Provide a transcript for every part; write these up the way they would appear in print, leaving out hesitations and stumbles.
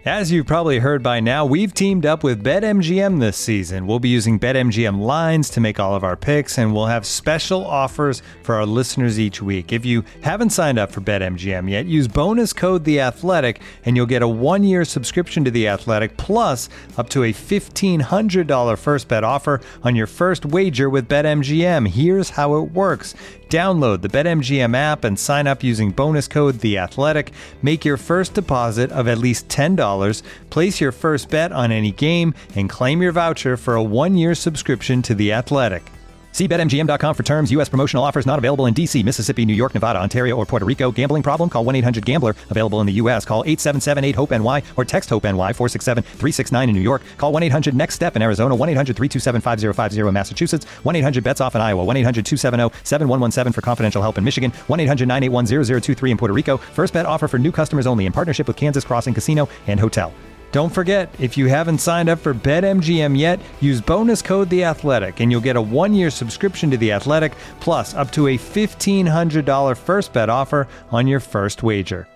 As you've probably heard by now, we've teamed up with BetMGM this season. We'll be using BetMGM lines to make all of our picks, and we'll have special offers for our listeners each week. If you haven't signed up for BetMGM yet, use bonus code The Athletic, and you'll get a 1-year subscription to The Athletic, plus up to a $1,500 first bet offer on your first wager with BetMGM. Here's how it works. Download the BetMGM app and sign up using bonus code The Athletic. Make your first deposit of at least $10. Place your first bet on any game and claim your voucher for a 1-year subscription to The Athletic. See BetMGM.com for terms. U.S. promotional offers not available in D.C., Mississippi, New York, Nevada, Ontario, or Puerto Rico. Gambling problem? Call 1-800-GAMBLER. Available in the U.S. Call 877-8-HOPE-NY or text HOPE-NY 467-369 in New York. Call 1-800-NEXT-STEP in Arizona. 1-800-327-5050 in Massachusetts. 1-800-BETS-OFF in Iowa. 1-800-270-7117 for confidential help in Michigan. 1-800-981-0023 in Puerto Rico. First bet offer for new customers only in partnership with Kansas Crossing Casino and Hotel. Don't forget, if you haven't signed up for BetMGM yet, use bonus code The Athletic, and you'll get a 1-year subscription to The Athletic, plus up to a $1,500 first bet offer on your first wager.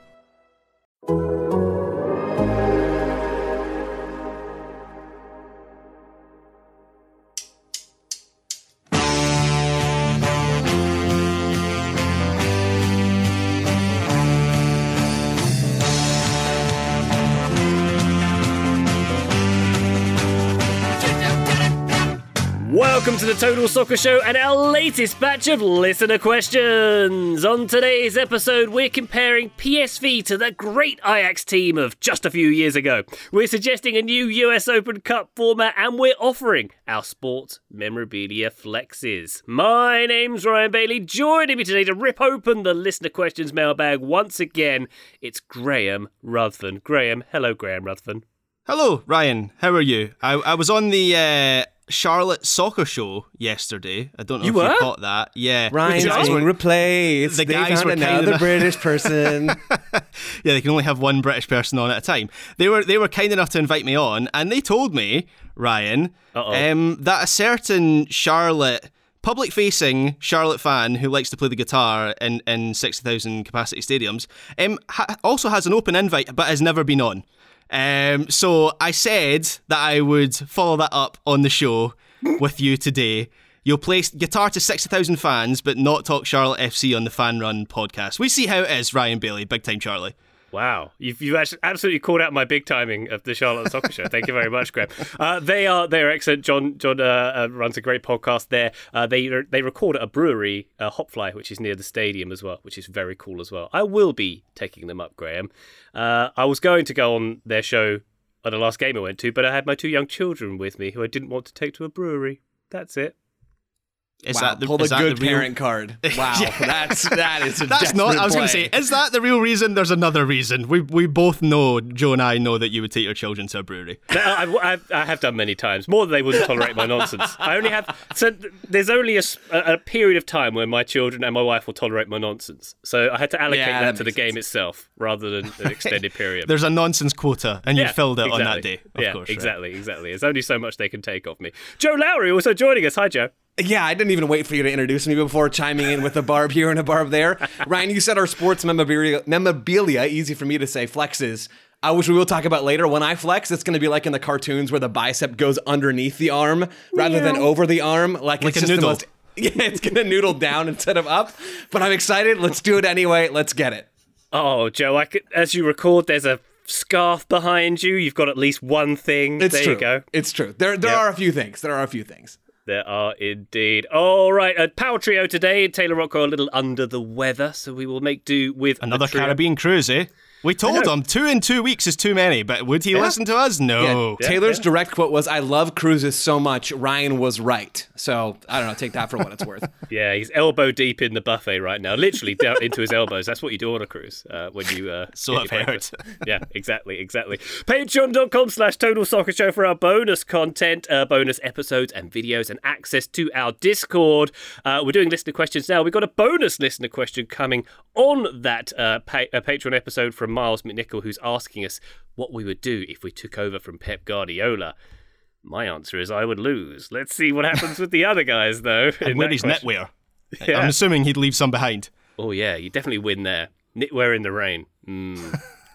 Welcome to the Total Soccer Show and our latest batch of listener questions. On today's episode, we're comparing PSV to the great Ajax team of just a few years ago. We're suggesting a new US Open Cup format, and we're offering our sports memorabilia flexes. My name's Ryan Bailey. Joining me today to rip open the listener questions mailbag once again, it's Graham Ruthven. Hello, Graham Ruthven. Hello, Ryan. How are you? I was on the Charlotte Soccer Show yesterday. I don't know if you caught that. Yeah, Ryan's being replaced. The guys were another British person. Yeah, they can only have one British person on at a time. They were kind enough to invite me on, and they told me, Ryan, that a certain public-facing Charlotte fan who likes to play the guitar in 60,000 capacity stadiums also has an open invite, but has never been on. So I said that I would follow that up on the show with you today. You'll play guitar to 60,000 fans, but not talk Charlotte FC on the Fan Run podcast. We see how it is, Ryan Bailey, Big Time Charlie. Wow, you've actually absolutely called out my big timing of the Charlotte Soccer Show. Thank you very much, Graham. They're excellent. John runs a great podcast there. They record at a brewery, Hopfly, which is near the stadium as well, which is very cool as well. I will be taking them up, Graham. I was going to go on their show at the last game I went to, but I had my 2 young children with me who I didn't want to take to a brewery. That's it. Pull the good parent card. Wow, yeah. that is a That's not. I was going to say, is that the real reason? There's another reason. We both know, Joe and I know, that you would take your children to a brewery. No, I have done many times, more than they wouldn't tolerate my nonsense. There's only a period of time where my children and my wife will tolerate my nonsense. So I had to allocate that to the game itself rather than an extended period. There's a nonsense quota, and you filled it on that day. Of course, exactly. There's only so much they can take of me. Joe Lowry also joining us. Hi, Joe. Yeah, I didn't even wait for you to introduce me before chiming in with a barb here and a barb there. Ryan, you said our sports memorabilia, easy for me to say, flexes, which we will talk about later. When I flex, it's going to be like in the cartoons where the bicep goes underneath the arm rather than over the arm. Like it's a just noodle. It's going to noodle down instead of up. But I'm excited. Let's do it anyway. Let's get it. Oh, Joe, as you record, there's a scarf behind you. You've got at least one thing. There you go. It's true. There are a few things. There are indeed. All right, a power trio today. Taylor Rocco a little under the weather, so we will make do with another Caribbean cruise, eh? We told him 2 in 2 weeks is too many, but would he listen to us? No. Yeah. Taylor's direct quote was, "I love cruises so much, Ryan was right." So, I don't know, take that for what it's worth. Yeah, he's elbow deep in the buffet right now, literally down into his elbows. That's what you do on a cruise when you... so I've heard. Yeah, exactly. Patreon.com/Total Soccer Show for our bonus content, bonus episodes and videos, and access to our Discord. We're doing listener questions now. We've got a bonus listener question coming on that Patreon episode from Miles McNichol, who's asking us what we would do if we took over from Pep Guardiola. My answer is I would lose. Let's see what happens with the other guys, though. And wear his knitwear. Yeah. I'm assuming he'd leave some behind. Oh, yeah, you definitely win there. Knitwear in the rain.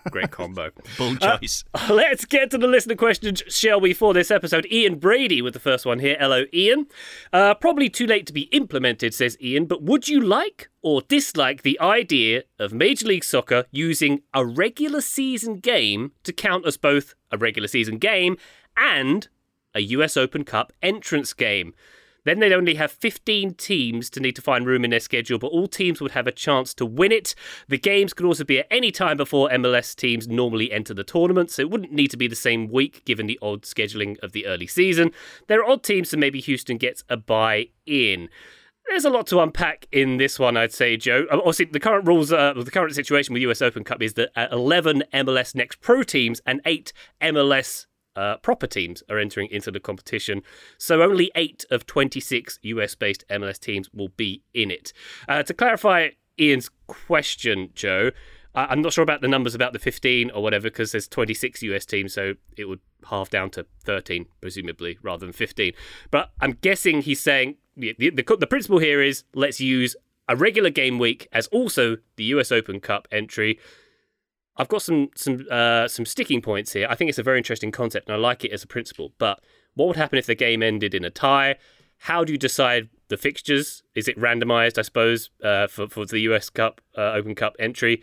Great combo. Bold choice. Let's get to the listener questions, shall we, for this episode. Ian Brady with the first one here. Hello, Ian. Probably too late to be implemented, says Ian, but would you like or dislike the idea of Major League Soccer using a regular season game to count as both a regular season game and a US Open Cup entrance game? Then they'd only have 15 teams to need to find room in their schedule, but all teams would have a chance to win it. The games could also be at any time before MLS teams normally enter the tournament, so it wouldn't need to be the same week given the odd scheduling of the early season. There are odd teams, so maybe Houston gets a bye in. There's a lot to unpack in this one, I'd say, Joe. Obviously, the current rules, the current situation with US Open Cup is that 11 MLS Next Pro teams and 8 MLS proper teams are entering into the competition, so only 8 of 26 US-based MLS teams will be in it. To clarify Ian's question, Joe, I'm not sure about the numbers about the 15 or whatever, because there's 26 US teams, so it would halve down to 13, presumably, rather than 15. But I'm guessing he's saying the principle here is let's use a regular game week as also the US Open Cup entry. I've got some sticking points here. I think it's a very interesting concept, and I like it as a principle. But what would happen if the game ended in a tie? How do you decide the fixtures? Is it randomized, I suppose, for the US Cup Open Cup entry?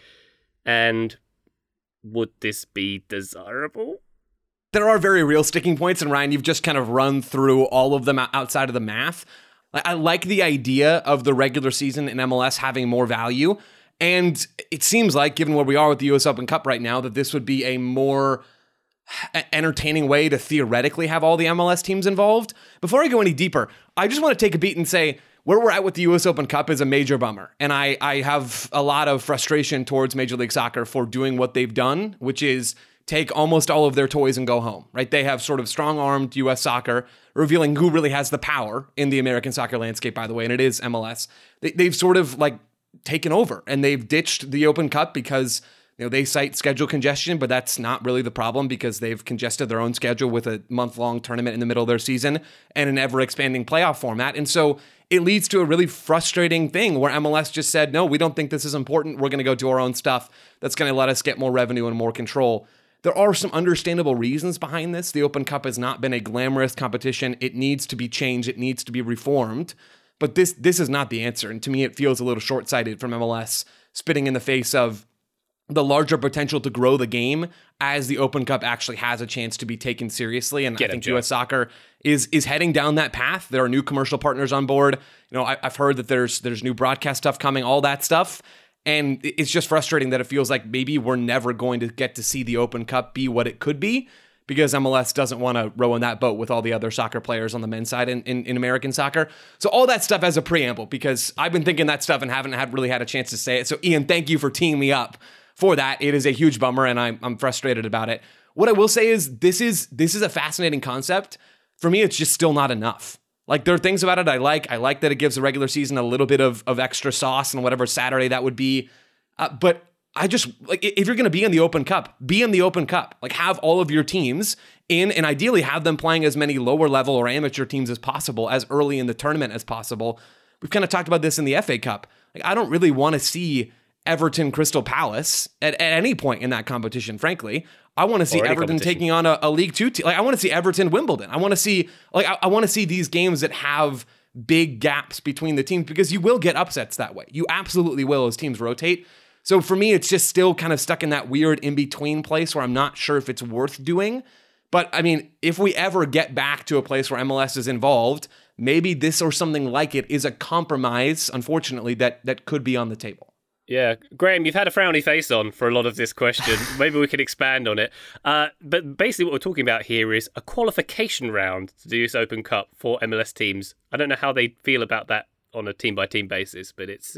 And would this be desirable? There are very real sticking points, and Ryan, you've just kind of run through all of them outside of the math. I like the idea of the regular season in MLS having more value. And it seems like, given where we are with the US Open Cup right now, that this would be a more entertaining way to theoretically have all the MLS teams involved. Before I go any deeper, I just want to take a beat and say where we're at with the US Open Cup is a major bummer. And I have a lot of frustration towards Major League Soccer for doing what they've done, which is take almost all of their toys and go home, right? They have sort of strong-armed US soccer, revealing who really has the power in the American soccer landscape, by the way, and it is MLS. They've sort of taken over, and they've ditched the Open Cup because they cite schedule congestion, but that's not really the problem because they've congested their own schedule with a month-long tournament in the middle of their season and an ever-expanding playoff format. And so it leads to a really frustrating thing where MLS just said, no, we don't think this is important. We're going to go do our own stuff. That's going to let us get more revenue and more control. There are some understandable reasons behind this. The Open Cup has not been a glamorous competition. It needs to be changed. It needs to be reformed. But this is not the answer. And to me, it feels a little short-sighted from MLS, spitting in the face of the larger potential to grow the game as the Open Cup actually has a chance to be taken seriously. And I think US Soccer is heading down that path. There are new commercial partners on board. I've heard that there's new broadcast stuff coming, all that stuff. And it's just frustrating that it feels like maybe we're never going to get to see the Open Cup be what it could be, because MLS doesn't want to row in that boat with all the other soccer players on the men's side in American soccer. So all that stuff as a preamble, because I've been thinking that stuff and haven't really had a chance to say it. So Ian, thank you for teeing me up for that. It is a huge bummer, and I'm frustrated about it. What I will say is this is a fascinating concept. For me, it's just still not enough. There are things about it I like. I like that it gives the regular season a little bit of extra sauce and whatever Saturday that would be. But I just, if you're going to be in the Open Cup, be in the Open Cup. Have all of your teams in, and ideally have them playing as many lower level or amateur teams as possible, as early in the tournament as possible. We've kind of talked about this in the FA Cup. I don't really want to see Everton Crystal Palace at any point in that competition, frankly. I want to see Everton taking on a League Two team. I want to see Everton Wimbledon. I want to see I want to see these games that have big gaps between the teams, because you will get upsets that way. You absolutely will as teams rotate. So for me, it's just still kind of stuck in that weird in-between place where I'm not sure if it's worth doing. But I mean, if we ever get back to a place where MLS is involved, maybe this or something like it is a compromise, unfortunately, that could be on the table. Yeah, Graham, you've had a frowny face on for a lot of this question. Maybe we can expand on it. But basically what we're talking about here is a qualification round to the US Open Cup for MLS teams. I don't know how they feel about that on a team-by-team basis, but it's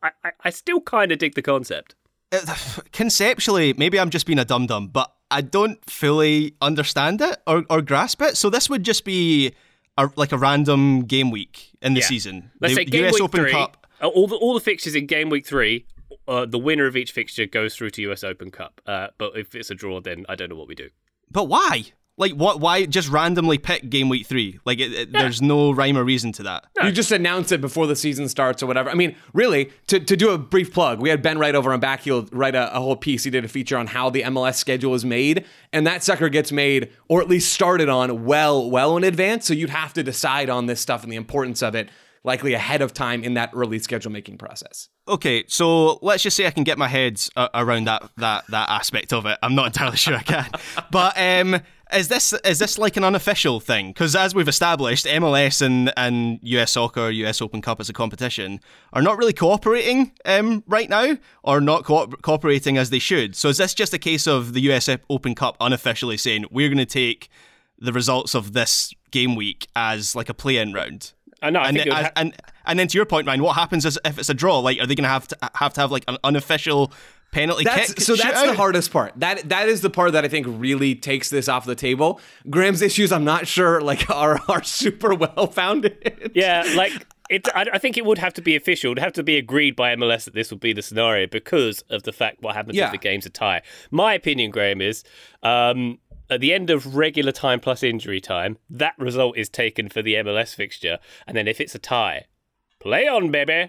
I still kind of dig the concept. Conceptually, maybe I'm just being a dum-dum, but I don't fully understand it or grasp it. So this would just be a random game week in the season. Let's say game US week Open 3, Cup. All the fixtures in game week 3, the winner of each fixture goes through to US Open Cup. But if it's a draw, then I don't know what we do. But why? Like, what? Why just randomly pick game week 3? Like, there's no rhyme or reason to that. You just announce it before the season starts or whatever. I mean, really, to do a brief plug, we had Ben Wright over on Backheel write a whole piece. He did a feature on how the MLS schedule is made, and that sucker gets made, or at least started on, well in advance. So you'd have to decide on this stuff and the importance of it, likely ahead of time in that early schedule making process. Okay, so let's just say I can get my head around that aspect of it. I'm not entirely sure I can. But is this like an unofficial thing? Because as we've established, MLS and US Soccer, US Open Cup as a competition are not really cooperating right now, or not cooperating as they should. So is this just a case of the US Open Cup unofficially saying, we're going to take the results of this game week as like a play-in round? No, and then to your point, Ryan, what happens if it's a draw? Like, are they going to have like an unofficial penalty kick? So that's the hardest part. That is the part that I think really takes this off the table. Graham's issues, I'm not sure, like are super well founded. Yeah, like I think it would have to be official. It would have to be agreed by MLS that this would be the scenario because of the fact what happens if the game's a tie. My opinion, Graham, is at the end of regular time plus injury time, that result is taken for the MLS fixture, and then if it's a tie, play on, baby.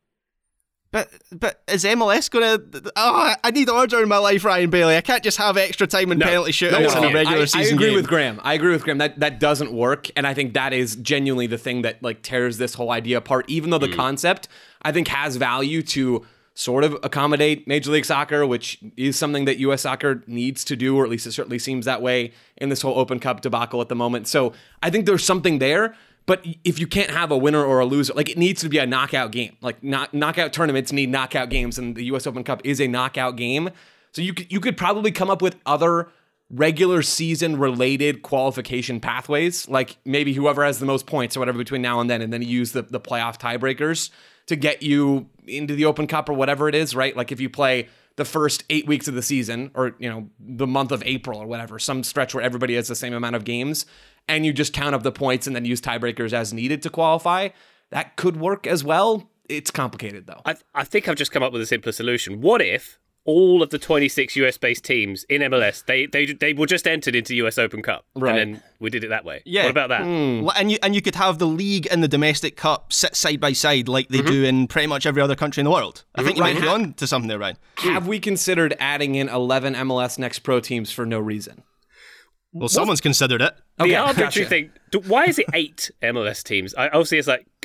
But is MLS going to... Oh, I need order in my life, Ryan Bailey. I can't just have extra time and penalty shootouts in a regular season game. I agree with Graham. That doesn't work, and I think that is genuinely the thing that like tears this whole idea apart, even though the concept, I think, has value to sort of accommodate Major League Soccer, which is something that U.S. Soccer needs to do, or at least it certainly seems that way in this whole Open Cup debacle at the moment. So I think there's something there, but if you can't have a winner or a loser, like it needs to be a knockout game. Like knockout tournaments need knockout games, and the U.S. Open Cup is a knockout game. So you could probably come up with other regular season related qualification pathways, like maybe whoever has the most points or whatever between now and then you use the playoff tiebreakers to get you into the Open Cup or whatever it is, right? Like if you play the first 8 weeks of the season, or the month of April or whatever, some stretch where everybody has the same amount of games, and you just count up the points and then use tiebreakers as needed to qualify, that could work as well. It's complicated though. I think I've just come up with a simpler solution. What if all of the 26 US-based teams in MLS, they were just entered into US Open Cup, right? And then we did it that way. Yeah. What about that? And you could have the league and the domestic cup sit side by side like they do in pretty much every other country in the world. I think you might be on to something there, Ryan. Have we considered adding in 11 MLS Next Pro teams for no reason? Well, someone's considered it. The arbitrary thing. Why is it 8 MLS teams? Obviously, it's like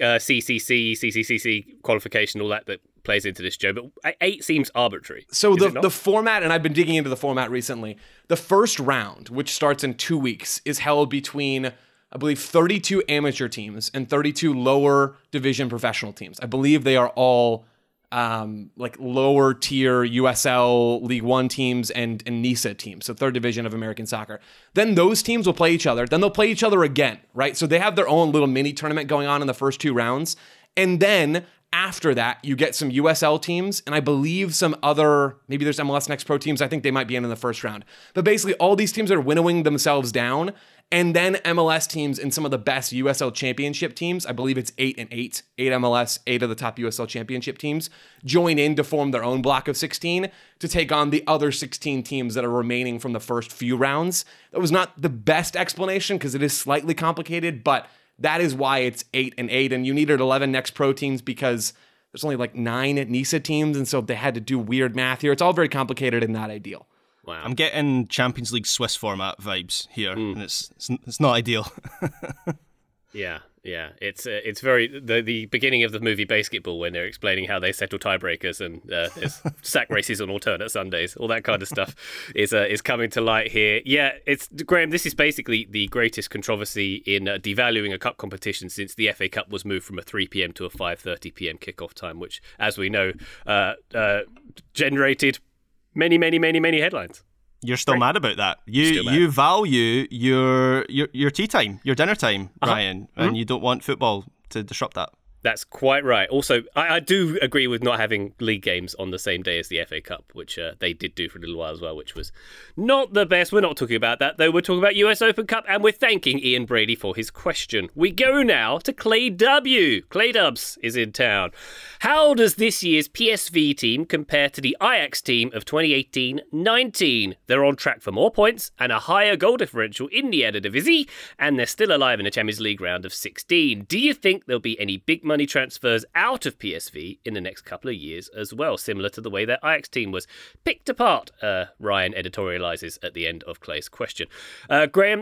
CCC qualification, all that plays into this, Joe. But 8 seems arbitrary. So the format, and I've been digging into the format recently. The first round, which starts in 2 weeks, is held between, I believe, 32 amateur teams and 32 lower division professional teams. I believe they are all like lower tier USL League One teams and NISA teams, so third division of American soccer. Then those teams will play each other. Then they'll play each other again, right? So they have their own little mini tournament going on in the first 2 rounds. And then after that, you get some USL teams, and I believe some other, maybe there's MLS Next Pro teams. I think they might be in the first round. But basically, all these teams are winnowing themselves down. And then MLS teams and some of the best USL championship teams, I believe it's 8 and 8 MLS, 8 of the top USL championship teams, join in to form their own block of 16 to take on the other 16 teams that are remaining from the first few rounds. That was not the best explanation because it is slightly complicated, but that is why it's 8 and 8. And you needed 11 Next Pro teams because there's only like 9 NISA teams. And so they had to do weird math here. It's all very complicated and not ideal. Wow. I'm getting Champions League Swiss format vibes here, and it's not ideal. Yeah. It's very the beginning of the movie Basketball when they're explaining how they settle tiebreakers and there's sack races on alternate Sundays, all that kind of stuff is coming to light here. Yeah, it's Graham. This is basically the greatest controversy in devaluing a cup competition since the FA Cup was moved from a 3 p.m. to a 5:30 p.m. kickoff time, which, as we know, generated many headlines. You're still mad about that. You value your tea time, your dinner time, Ryan, and you don't want football to disrupt that. That's quite right. Also, I do agree with not having league games on the same day as the FA Cup, which they did do for a little while as well, which was not the best. We're not talking about that, though. We're talking about US Open Cup, and we're thanking Ian Brady for his question. We go now to Clay W. Clay Dubs is in town. How does this year's PSV team compare to the Ajax team of 2018-19? They're on track for more points and a higher goal differential in the Eredivisie, and they're still alive in the Champions League round of 16. Do you think there'll be any big money transfers out of PSV in the next couple of years as well, similar to the way their Ajax team was picked apart? Ryan editorializes at the end of Clay's question. Graham,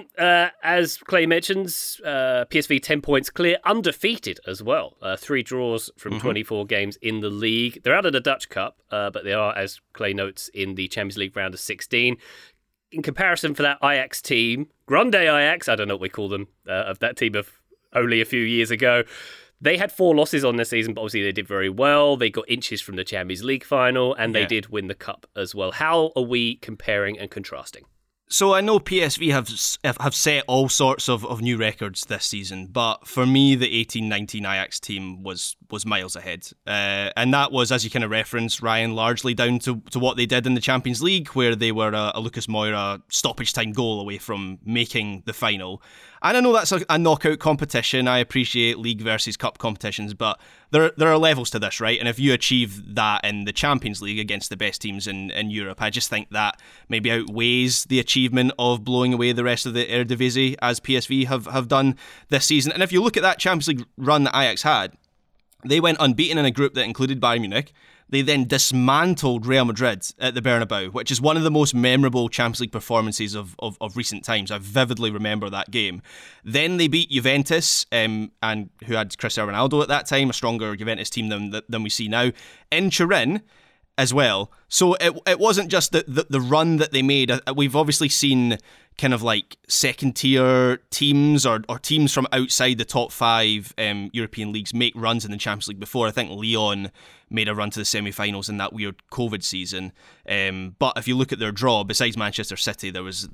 as Clay mentions, PSV 10 points clear, undefeated as well. 3 draws from 24 games in the league. They're out of the Dutch Cup, but they are, as Clay notes, in the Champions League round of 16. In comparison for that Ajax team, Grande Ajax, I don't know what we call them, of that team of only a few years ago, they had 4 losses on this season, but obviously they did very well. They got inches from the Champions League final, and they did win the Cup as well. How are we comparing and contrasting? So I know PSV have set all sorts of new records this season, but for me, the 18-19 Ajax team was miles ahead. And that was, as you kind of referenced, Ryan, largely down to what they did in the Champions League, where they were a Lucas Moura stoppage time goal away from making the final. And I know that's a knockout competition. I appreciate league versus cup competitions, but there are levels to this, right? And if you achieve that in the Champions League against the best teams in Europe, I just think that maybe outweighs the achievement of blowing away the rest of the Eredivisie, as PSV have done this season. And if you look at that Champions League run that Ajax had, they went unbeaten in a group that included Bayern Munich. They then dismantled Real Madrid at the Bernabeu, which is one of the most memorable Champions League performances of recent times. I vividly remember that game. Then they beat Juventus, and who had Cristiano Ronaldo at that time, a stronger Juventus team than we see now, in Turin as well. So it wasn't just the run that they made. We've obviously seen kind of like second tier teams or teams from outside the top 5 European leagues make runs in the Champions League before. I think Lyon made a run to the semi-finals in that weird COVID season. But if you look at their draw, besides Manchester City, there was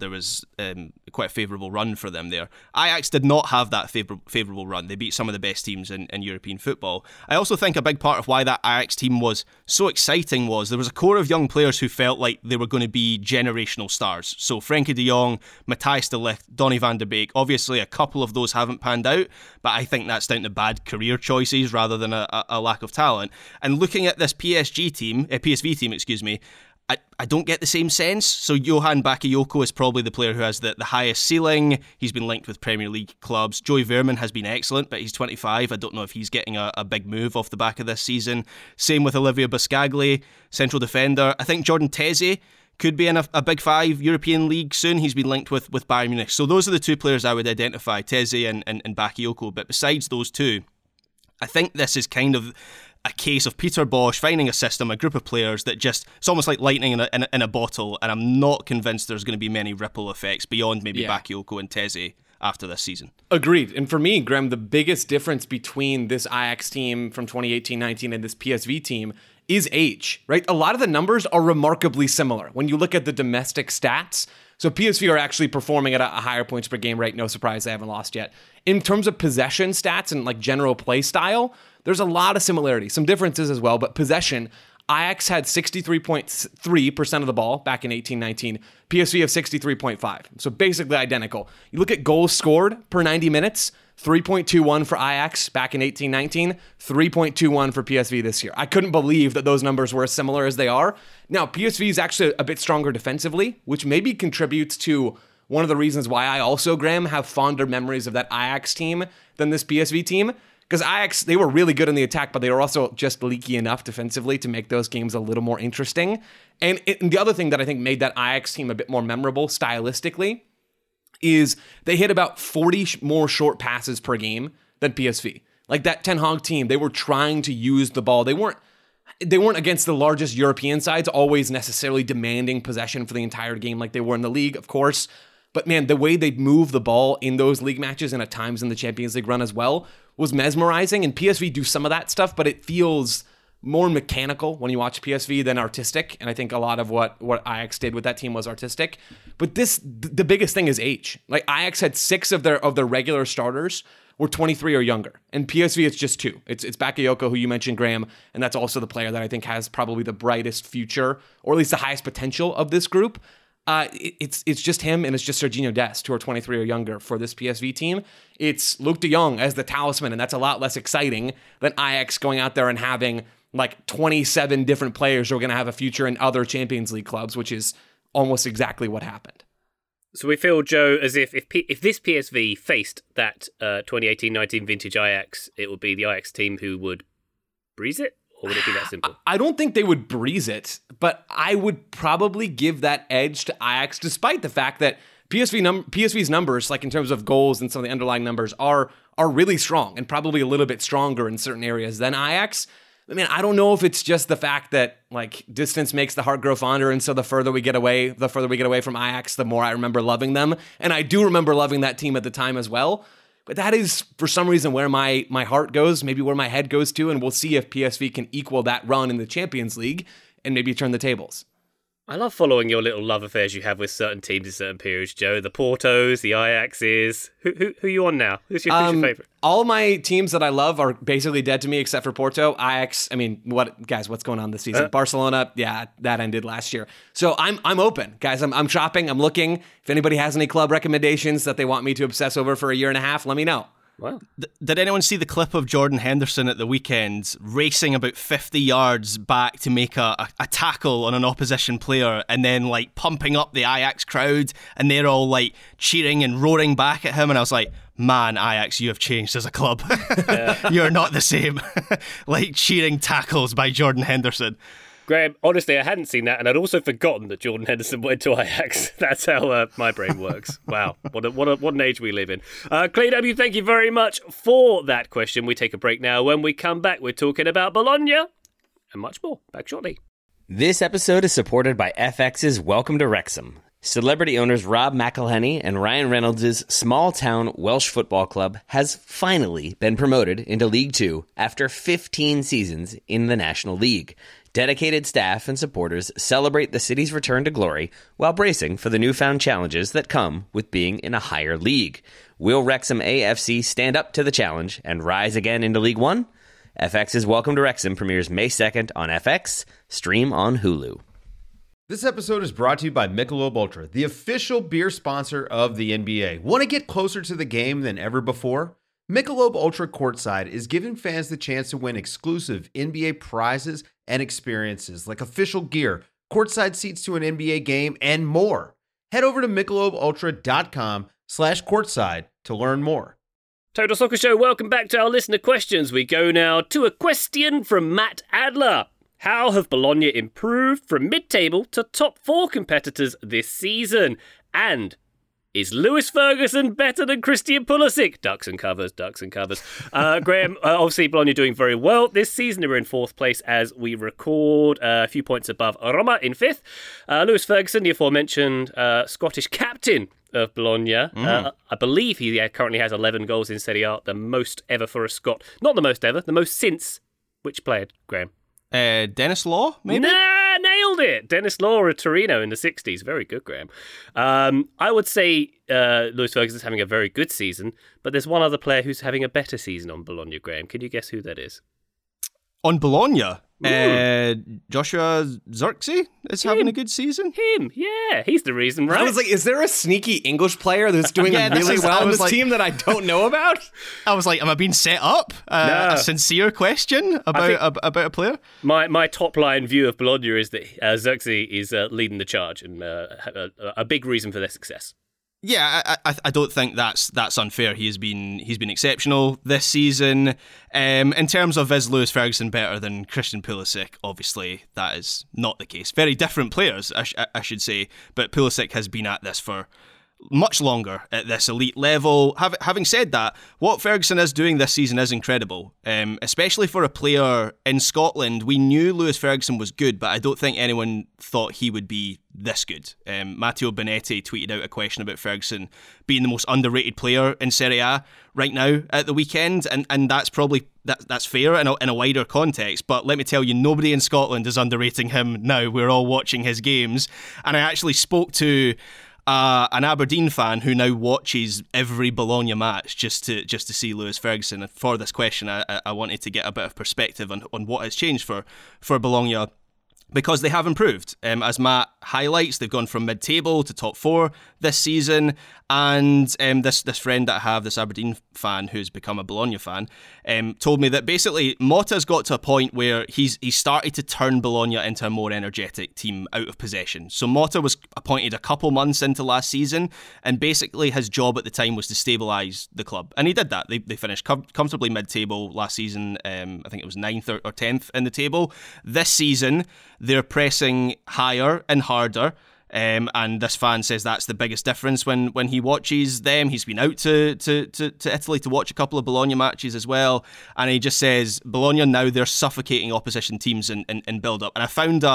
quite a favourable run for them there. Ajax did not have that favourable run. They beat some of the best teams in European football. I also think a big part of why that Ajax team was so exciting was there was a core of young players who felt like they were going to be generational stars. So Frenkie de Jong, Matthijs de Ligt, Donny van de Beek. Obviously, a couple of those haven't panned out, but I think that's down to bad career choices rather than a lack of talent. And looking at this PSV team, I don't get the same sense. So Johan Bakayoko is probably the player who has the highest ceiling. He's been linked with Premier League clubs. Joey Veerman has been excellent, but he's 25. I don't know if he's getting a big move off the back of this season. Same with Olivier Biscagli, central defender. I think Jordan Teze could be in a Big 5 European league soon. He's been linked with Bayern Munich. So those are the 2 players I would identify, Teze and Bakayoko. But besides those 2, I think this is kind of a case of Peter Bosz finding a system, a group of players that just, it's almost like lightning in a bottle, and I'm not convinced there's going to be many ripple effects beyond maybe Bakayoko and Teze after this season. Agreed. And for me, Graham, the biggest difference between this Ajax team from 2018-19 and this PSV team is age, right? A lot of the numbers are remarkably similar when you look at the domestic stats. So PSV are actually performing at a higher points per game rate. No surprise, they haven't lost yet. In terms of possession stats and like general play style, there's a lot of similarities, some differences as well, but possession, Ajax had 63.3% of the ball back in 18-19. PSV have 63.5%. So basically identical. You look at goals scored per 90 minutes, 3.21 for Ajax back in 18-19, 3.21 for PSV this year. I couldn't believe that those numbers were as similar as they are. Now, PSV is actually a bit stronger defensively, which maybe contributes to one of the reasons why I also, Graham, have fonder memories of that Ajax team than this PSV team. Because Ajax, they were really good in the attack, but they were also just leaky enough defensively to make those games a little more interesting. And the other thing that I think made that Ajax team a bit more memorable stylistically is they hit about 40 more short passes per game than PSV. Like that Ten Hag team, they were trying to use the ball. They weren't against the largest European sides, always necessarily demanding possession for the entire game like they were in the league, of course. But man, the way they'd move the ball in those league matches and at times in the Champions League run as well was mesmerizing. And PSV do some of that stuff, but it feels more mechanical when you watch PSV than artistic. And I think a lot of what Ajax did with that team was artistic. But the biggest thing is age. Like Ajax had 6 of their regular starters were 23 or younger. And PSV, it's just 2. It's Bakayoko, who you mentioned, Graham, and that's also the player that I think has probably the brightest future, or at least the highest potential of this group. It's just him, and it's just Serginho Dest, who are 23 or younger for this PSV team. It's Luuk de Jong as the talisman, and that's a lot less exciting than Ajax going out there and having like 27 different players who are going to have a future in other Champions League clubs, which is almost exactly what happened. So we feel, Joe, as if this PSV faced that 2018-19 vintage Ajax, it would be the Ajax team who would breeze it? Or would it be that simple? I don't think they would breeze it, but I would probably give that edge to Ajax, despite the fact that PSV's numbers, like in terms of goals and some of the underlying numbers, are really strong and probably a little bit stronger in certain areas than Ajax. I mean, I don't know if it's just the fact that like distance makes the heart grow fonder, and so the further we get away from Ajax, the more I remember loving them. And I do remember loving that team at the time as well. But that is, for some reason, where my heart goes, maybe where my head goes to, and we'll see if PSV can equal that run in the Champions League and maybe turn the tables. I love following your little love affairs you have with certain teams in certain periods, Joe. The Portos, the Ajaxes. Who are you on now? Who's your favourite? All my teams that I love are basically dead to me except for Porto. Ajax, I mean, what's going on this season? Barcelona, yeah, that ended last year. So I'm open, guys. I'm shopping. I'm looking. If anybody has any club recommendations that they want me to obsess over for a year and a half, let me know. Wow. Did anyone see the clip of Jordan Henderson at the weekend racing about 50 yards back to make a tackle on an opposition player, and then like pumping up the Ajax crowd, and they're all like cheering and roaring back at him? And I was like, man, Ajax, you have changed as a club. You're not the same. Like cheering tackles by Jordan Henderson. Graham, honestly, I hadn't seen that, and I'd also forgotten that Jordan Henderson went to Ajax. That's how my brain works. Wow, what an age we live in. Clay W., thank you very much for that question. We take a break now. When we come back, we're talking about Bologna and much more. Back shortly. This episode is supported by FX's Welcome to Wrexham. Celebrity owners Rob McElhenney and Ryan Reynolds' small-town Welsh football club has finally been promoted into League Two after 15 seasons in the National League. Dedicated staff and supporters celebrate the city's return to glory while bracing for the newfound challenges that come with being in a higher league. Will Wrexham AFC stand up to the challenge and rise again into League One? FX's Welcome to Wrexham premieres May 2nd on FX, stream on Hulu. This episode is brought to you by Michelob Ultra, the official beer sponsor of the NBA. Want to get closer to the game than ever before? Michelob Ultra Courtside is giving fans the chance to win exclusive NBA prizes and experiences like official gear, courtside seats to an NBA game, and more. Head over to MichelobUltra.com/courtside to learn more. Total Soccer Show, welcome back to our listener questions. We go now to a question from Matt Adler. How have Bologna improved from mid-table to top 4 competitors this season? And is Lewis Ferguson better than Christian Pulisic? Ducks and covers. Graham, obviously Bologna doing very well this season. They were in 4th place as we record, a few points above Roma in 5th. Lewis Ferguson, the aforementioned Scottish captain of Bologna. I believe he currently has 11 goals in Serie A, the most ever for a Scot. Not the most ever, the most since. Which player, Graham? Denis Law, maybe? Nah, nailed it. Denis Law of Torino in the 60s. Very good, Graham. I would say Lewis Ferguson's having a very good season, but there's one other player who's having a better season on Bologna, Graham. Can you guess who that is? On Bologna? Joshua Zirkzee is having a good season. Him, yeah. He's the reason, right? I was like, is there a sneaky English player that's doing really well on this team that I don't know about? I was like, am I being set up? No. A sincere question about a player? My top-line view of Bologna is that Zirkzee is leading the charge and a big reason for their success. Yeah, I don't think that's unfair. He's been exceptional this season. In terms of is Lewis Ferguson better than Christian Pulisic? Obviously, that is not the case. Very different players, I should say. But Pulisic has been at this for much longer at this elite level. Having said that, what Ferguson is doing this season is incredible, especially for a player in Scotland. We knew Lewis Ferguson was good, but I don't think anyone thought he would be this good. Matteo Bonetti tweeted out a question about Ferguson being the most underrated player in Serie A right now at the weekend, and that's probably that's fair in a wider context, but let me tell you, nobody in Scotland is underrating him now. We're all watching his games, and I actually spoke to an Aberdeen fan who now watches every Bologna match just to see Lewis Ferguson. And for this question, I wanted to get a bit of perspective on what has changed for Bologna, because they have improved. As Matt highlights, they've gone from mid-table to top 4 this season. And this friend that I have, this Aberdeen fan who's become a Bologna fan, told me that basically Motta's got to a point where he's started to turn Bologna into a more energetic team out of possession. So Motta was appointed a couple months into last season, and basically his job at the time was to stabilise the club. And he did that. They finished comfortably mid-table last season. I think it was 9th or 10th in the table. This season, they're pressing higher and harder. And this fan says that's the biggest difference when he watches them. He's been out to Italy to watch a couple of Bologna matches as well. And he just says, Bologna now, they're suffocating opposition teams in build-up. And I found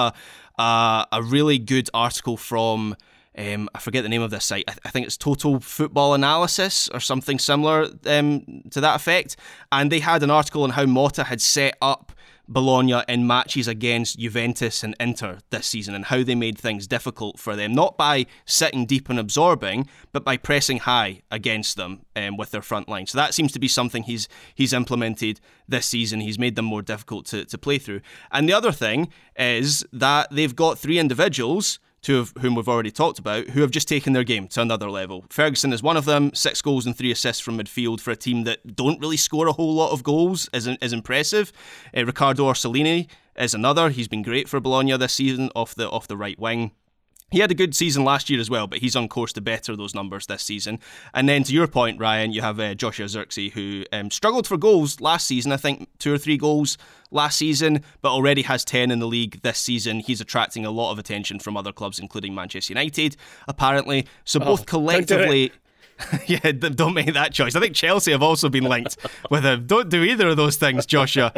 a really good article from, I forget the name of this site. I think it's Total Football Analysis or something similar to that effect. And they had an article on how Motta had set up Bologna in matches against Juventus and Inter this season, and how they made things difficult for them, not by sitting deep and absorbing, but by pressing high against them with their front line. So that seems to be something he's implemented this season. He's made them more difficult to play through. And the other thing is that they've got 3 individuals, 2 of whom we've already talked about, who have just taken their game to another level. Ferguson is one of them. 6 goals and 3 assists from midfield for a team that don't really score a whole lot of goals is impressive. Riccardo Orsolini is another. He's been great for Bologna this season off the right wing. He had a good season last year as well, but he's on course to better those numbers this season. And then to your point, Ryan, you have Joshua Zirkzee, who struggled for goals last season. I think 2 or 3 goals last season, but already has 10 in the league this season. He's attracting a lot of attention from other clubs, including Manchester United, apparently. So both collectively... Yeah, don't make that choice. I think Chelsea have also been linked with him. Don't do either of those things, Joshua.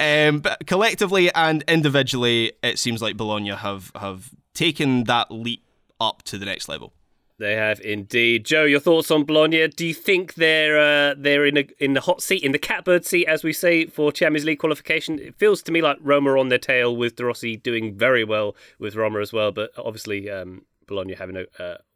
But collectively and individually, it seems like Bologna have taken that leap up to the next level. They have indeed. Joe, your thoughts on Bologna? Do you think they're in the hot seat, in the catbird seat, as we say, for Champions League qualification? It feels to me like Roma are on their tail, with De Rossi doing very well with Roma as well, but obviously Bologna having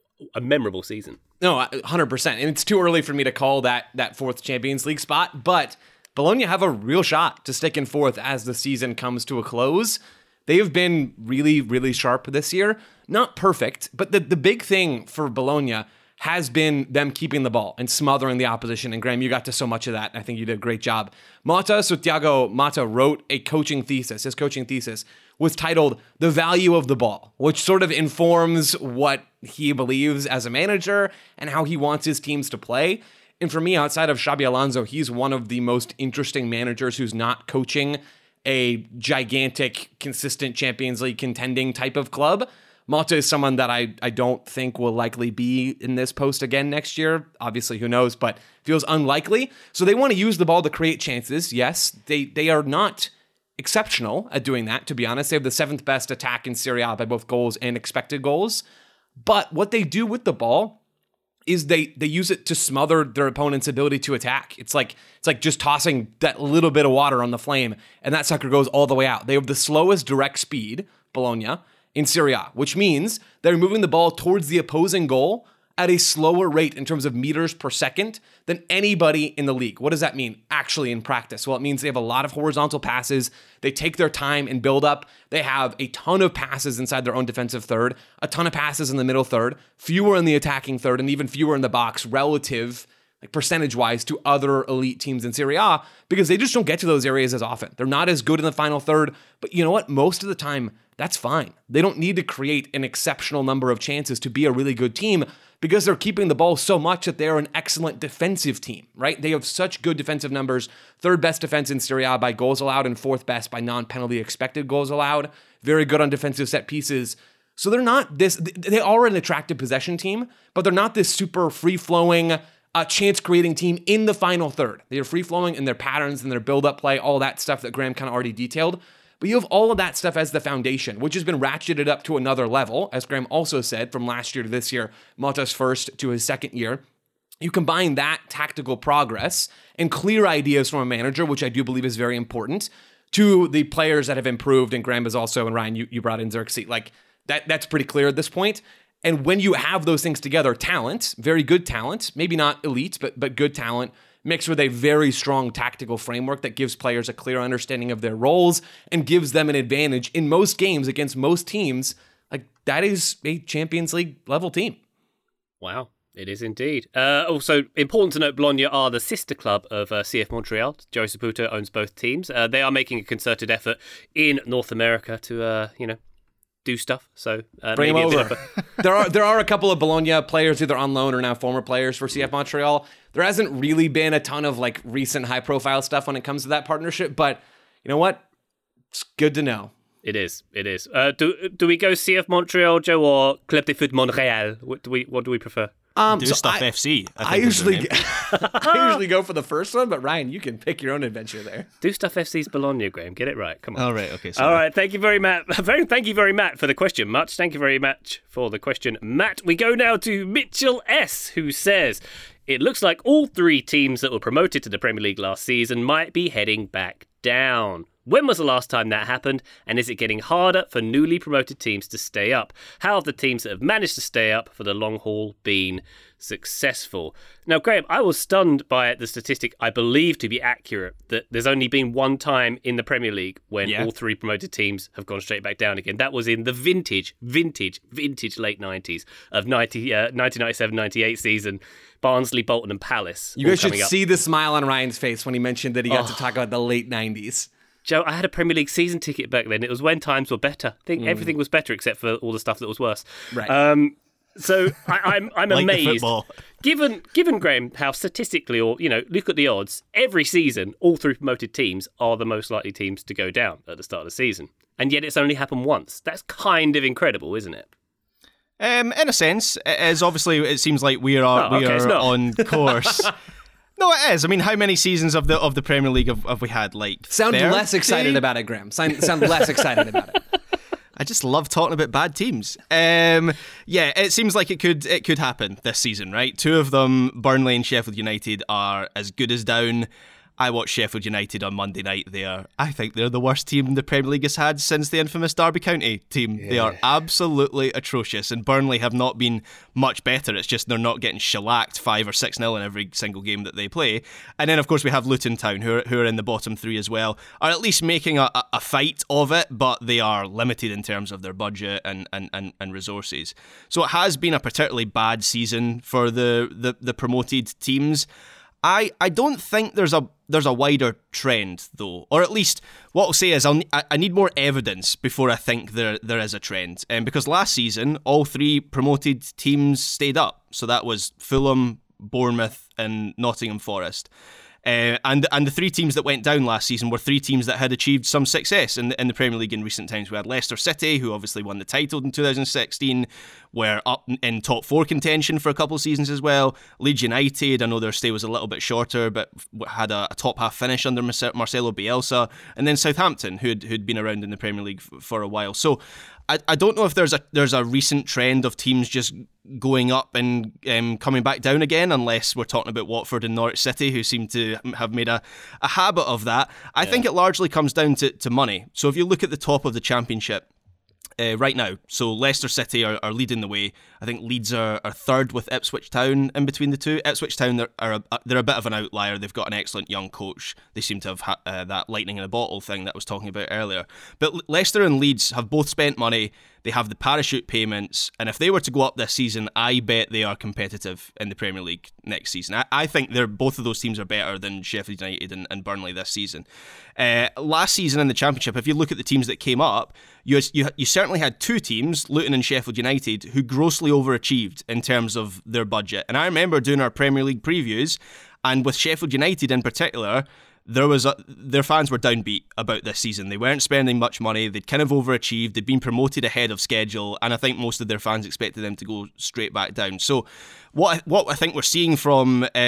a memorable season. No, 100%. And it's too early for me to call that 4th Champions League spot, but Bologna have a real shot to stick in 4th as the season comes to a close. They have been really, really sharp this year. Not perfect, but the big thing for Bologna has been them keeping the ball and smothering the opposition. And Graham, you got to so much of that. I think you did a great job. Thiago Motta wrote a coaching thesis. His coaching thesis was titled The Value of the Ball, which sort of informs what he believes as a manager and how he wants his teams to play. And for me, outside of Xabi Alonso, he's one of the most interesting managers who's not coaching a gigantic, consistent Champions League contending type of club. Motta is someone that I don't think will likely be in this post again next year. Obviously, who knows, but feels unlikely. So they want to use the ball to create chances. Yes, they are not exceptional at doing that, to be honest. They have the 7th best attack in Serie A by both goals and expected goals. But what they do with the ball is they use it to smother their opponent's ability to attack. It's like just tossing that little bit of water on the flame, and that sucker goes all the way out. They have the slowest direct speed, Bologna, in Serie A, which means they're moving the ball towards the opposing goal at a slower rate in terms of meters per second than anybody in the league. What does that mean actually in practice? Well, it means they have a lot of horizontal passes. They take their time and build up. They have a ton of passes inside their own defensive third, a ton of passes in the middle third, fewer in the attacking third, and even fewer in the box relative, like percentage-wise, to other elite teams in Serie A, because they just don't get to those areas as often. They're not as good in the final third, but you know what? Most of the time, that's fine. They don't need to create an exceptional number of chances to be a really good team, because they're keeping the ball so much that they're an excellent defensive team, right? They have such good defensive numbers. 3rd best defense in Serie A by goals allowed and 4th best by non-penalty expected goals allowed. Very good on defensive set pieces. So they're not they are an attractive possession team, but they're not this super free-flowing, chance-creating team in the final third. They are free-flowing in their patterns and their build-up play, all that stuff that Graham kind of already detailed. But you have all of that stuff as the foundation, which has been ratcheted up to another level, as Graham also said, from last year to this year, Motta's first to his second year. You combine that tactical progress and clear ideas from a manager, which I do believe is very important, to the players that have improved, and Graham is also, and Ryan, you brought in Zirkzee. Like, that's pretty clear at this point. And when you have those things together, talent, very good talent, maybe not elite, but good talent, mixed with a very strong tactical framework that gives players a clear understanding of their roles and gives them an advantage in most games against most teams, like that is a Champions League level team. Wow. It is indeed. Also, important to note, Bologna are the sister club of CF Montreal. Joey Saputo owns both teams. They are making a concerted effort in North America to, do stuff. So bring them over. There are a couple of Bologna players either on loan or now former players for CF Montreal. There hasn't really been a ton of like recent high-profile stuff when it comes to that partnership, but you know what? It's good to know. It is. Do we go CF Montreal, Joe, or Club de Foot Montréal? What do we prefer? FC. I usually go for the first one, but Ryan, you can pick your own adventure there. Do Stuff FC's Bologna, Graham. Get it right. Come on. All right. Okay. Sorry. All right. Thank you very much. Thank you very much for the question, Much. Thank you very much for the question, Matt. We go now to Mitchell S, who says, it looks like all three teams that were promoted to the Premier League last season might be heading back down. When was the last time that happened, and is it getting harder for newly promoted teams to stay up? How have the teams that have managed to stay up for the long haul been successful? Now, Graham, I was stunned by the statistic I believe to be accurate, that there's only been one time in the Premier League when all three promoted teams have gone straight back down again. That was in the vintage late 90s of 1997-98 season, Barnsley, Bolton and Palace. You guys should see the smile on Ryan's face when he mentioned that he got to talk about the late 90s. Joe, I had a Premier League season ticket back then. It was when times were better. I think everything was better except for all the stuff that was worse. Right. So I'm like amazed. Given Graham, how statistically, or look at the odds. Every season, all three promoted teams are the most likely teams to go down at the start of the season, and yet it's only happened once. That's kind of incredible, isn't it? In a sense, it is. Obviously, it seems like we are on course. No, it is. I mean, how many seasons of the Premier League have we had? Like, sound 30? Less excited about it, Graham. Sound less excited about it. I just love talking about bad teams. It seems like it could happen this season, right? Two of them, Burnley and Sheffield United, are as good as down. I watched Sheffield United on Monday night there. I think they're the worst team the Premier League has had since the infamous Derby County team. Yeah. They are absolutely atrocious, and Burnley have not been much better. It's just they're not getting shellacked 5 or 6-0 in every single game that they play. And then, of course, we have Luton Town, who are in the bottom three as well, are at least making a fight of it, but they are limited in terms of their budget and resources. So it has been a particularly bad season for the promoted teams. I don't think there's a wider trend, though, or at least what I'll say is I need more evidence before I think there is a trend. Because last season all three promoted teams stayed up, so that was Fulham, Bournemouth, and Nottingham Forest. And the three teams that went down last season were three teams that had achieved some success in the Premier League in recent times. We had Leicester City, who obviously won the title in 2016, were up in top 4 contention for a couple of seasons as well. Leeds United, I know their stay was a little bit shorter, but had a top half finish under Marcelo Bielsa. And then Southampton, who'd been around in the Premier League for a while. So I don't know if there's a recent trend of teams just going up and coming back down again, unless we're talking about Watford and Norwich City, who seem to have made a habit of that. I think it largely comes down to money. So if you look at the top of the Championship right now, so Leicester City are leading the way. I think Leeds are third with Ipswich Town in between the two. Ipswich Town, they're a bit of an outlier. They've got an excellent young coach. They seem to have that lightning in a bottle thing that I was talking about earlier. But Leicester and Leeds have both spent money. They have the parachute payments, and if they were to go up this season, I bet they are competitive in the Premier League next season. I think both of those teams are better than Sheffield United and Burnley this season. Last season in the Championship, if you look at the teams that came up, you certainly had two teams, Luton and Sheffield United, who grossly overachieved in terms of their budget. And I remember doing our Premier League previews, and with Sheffield United in particular, their fans were downbeat about this season. They weren't spending much money. They'd kind of overachieved. They'd been promoted ahead of schedule, and I think most of their fans expected them to go straight back down. So what I think we're seeing from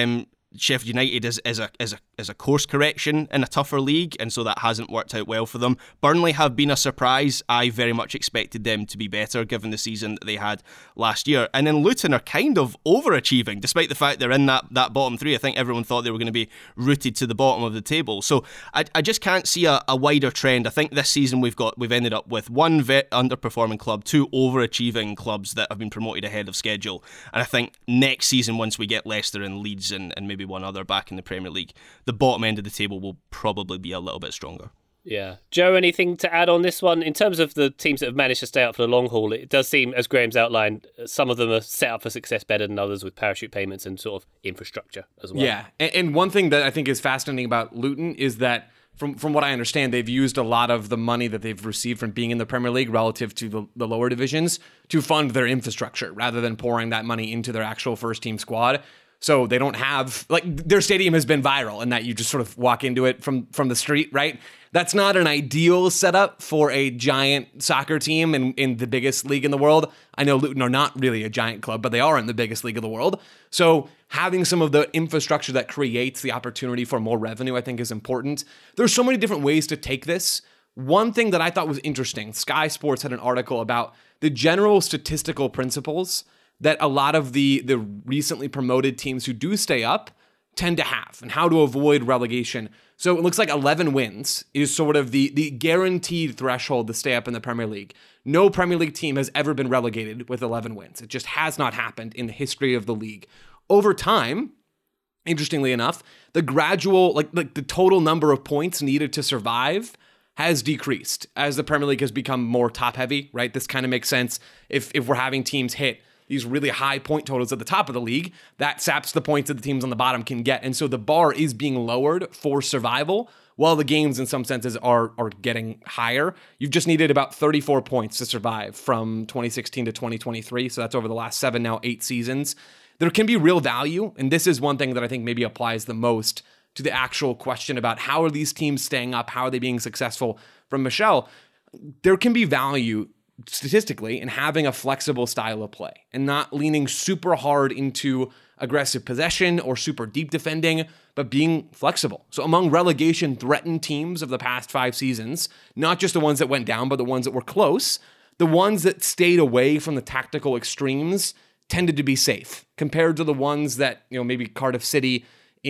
Sheffield United as a course correction in a tougher league, and so that hasn't worked out well for them. Burnley have been a surprise. I very much expected them to be better given the season that they had last year. And then Luton are kind of overachieving, despite the fact they're in that bottom three. I think everyone thought they were going to be rooted to the bottom of the table. So I just can't see a wider trend. I think this season we've ended up with one underperforming club, two overachieving clubs that have been promoted ahead of schedule. And I think next season, once we get Leicester and Leeds and maybe one other back in the Premier League, the bottom end of the table will probably be a little bit stronger. Yeah. Joe, anything to add on this one? In terms of the teams that have managed to stay up for the long haul, it does seem, as Graham's outlined, some of them are set up for success better than others with parachute payments and sort of infrastructure as well. Yeah. And one thing that I think is fascinating about Luton is that from what I understand, they've used a lot of the money that they've received from being in the Premier League relative to the lower divisions to fund their infrastructure rather than pouring that money into their actual first team squad. So they don't have, their stadium has been viral in that you just sort of walk into it from the street, right? That's not an ideal setup for a giant soccer team in the biggest league in the world. I know Luton are not really a giant club, but they are in the biggest league of the world. So having some of the infrastructure that creates the opportunity for more revenue, I think, is important. There's so many different ways to take this. One thing that I thought was interesting, Sky Sports had an article about the general statistical principles that a lot of the recently promoted teams who do stay up tend to have, and how to avoid relegation. So it looks like 11 wins is sort of the guaranteed threshold to stay up in the Premier League. No Premier League team has ever been relegated with 11 wins. It just has not happened in the history of the league. Over time, interestingly enough, the gradual, the total number of points needed to survive has decreased as the Premier League has become more top-heavy, right? This kind of makes sense if we're having teams hit these really high point totals at the top of the league, that saps the points that the teams on the bottom can get. And so the bar is being lowered for survival, while the gains in some senses are getting higher. You've just needed about 34 points to survive from 2016 to 2023. So that's over the last 8 seasons. There can be real value. And this is one thing that I think maybe applies the most to the actual question about how are these teams staying up? How are they being successful? From Michelle, there can be value statistically in having a flexible style of play and not leaning super hard into aggressive possession or super deep defending, but being flexible. So among relegation threatened teams of the past 5 seasons, not just the ones that went down, but the ones that were close, the ones that stayed away from the tactical extremes tended to be safe compared to the ones that, maybe Cardiff City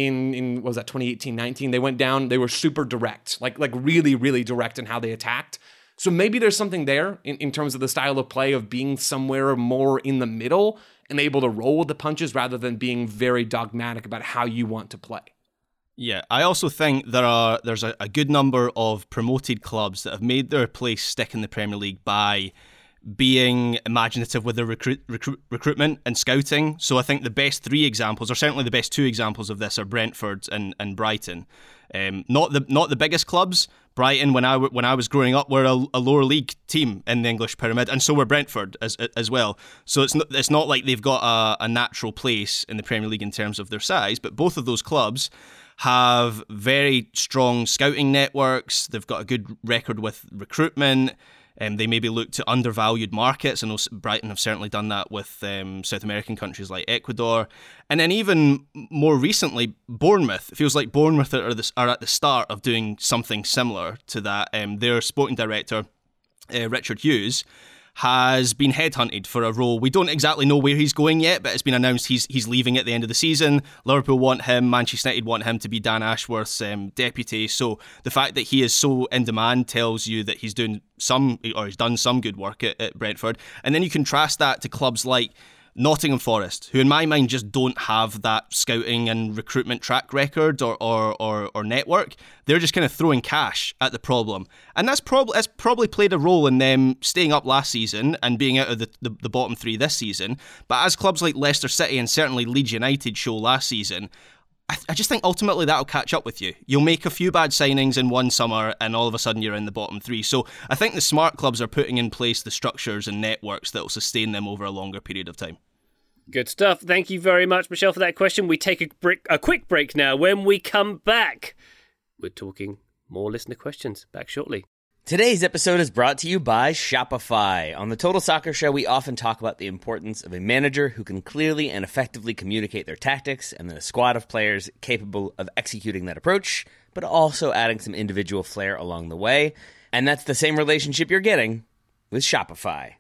in what was that 2018-19, they went down, they were super direct, like really, really direct in how they attacked. So maybe there's something there in terms of the style of play of being somewhere more in the middle and able to roll with the punches rather than being very dogmatic about how you want to play. Yeah, I also think there's a good number of promoted clubs that have made their place stick in the Premier League by being imaginative with their recruitment and scouting. So I think the best 3 examples, or certainly the best 2 examples of this, are Brentford and Brighton. Not the biggest clubs. Brighton, when I was growing up, were a lower league team in the English pyramid, and so were Brentford as well. So it's not like they've got a natural place in the Premier League in terms of their size, but both of those clubs have very strong scouting networks. They've got a good record with recruitment. They maybe look to undervalued markets. I know Brighton have certainly done that with South American countries like Ecuador. And then even more recently, Bournemouth. It feels like Bournemouth are at the start of doing something similar to that. Their sporting director, Richard Hughes, has been headhunted for a role. We don't exactly know where he's going yet, but it's been announced he's leaving at the end of the season. Liverpool want him, Manchester United want him to be Dan Ashworth's deputy. So the fact that he is so in demand tells you that he's done some good work at Brentford. And then you contrast that to clubs like Nottingham Forest, who in my mind just don't have that scouting and recruitment track record or network. They're just kind of throwing cash at the problem. And that's probably played a role in them staying up last season and being out of the bottom 3 this season. But as clubs like Leicester City and certainly Leeds United show last season, I just think ultimately that'll catch up with you. You'll make a few bad signings in one summer and all of a sudden you're in the bottom 3. So I think the smart clubs are putting in place the structures and networks that will sustain them over a longer period of time. Good stuff. Thank you very much, Michelle, for that question. We take a quick break now. When we come back, we're talking more listener questions. Back shortly. Today's episode is brought to you by Shopify. On the Total Soccer Show, we often talk about the importance of a manager who can clearly and effectively communicate their tactics, and then a squad of players capable of executing that approach, but also adding some individual flair along the way. And that's the same relationship you're getting with Shopify.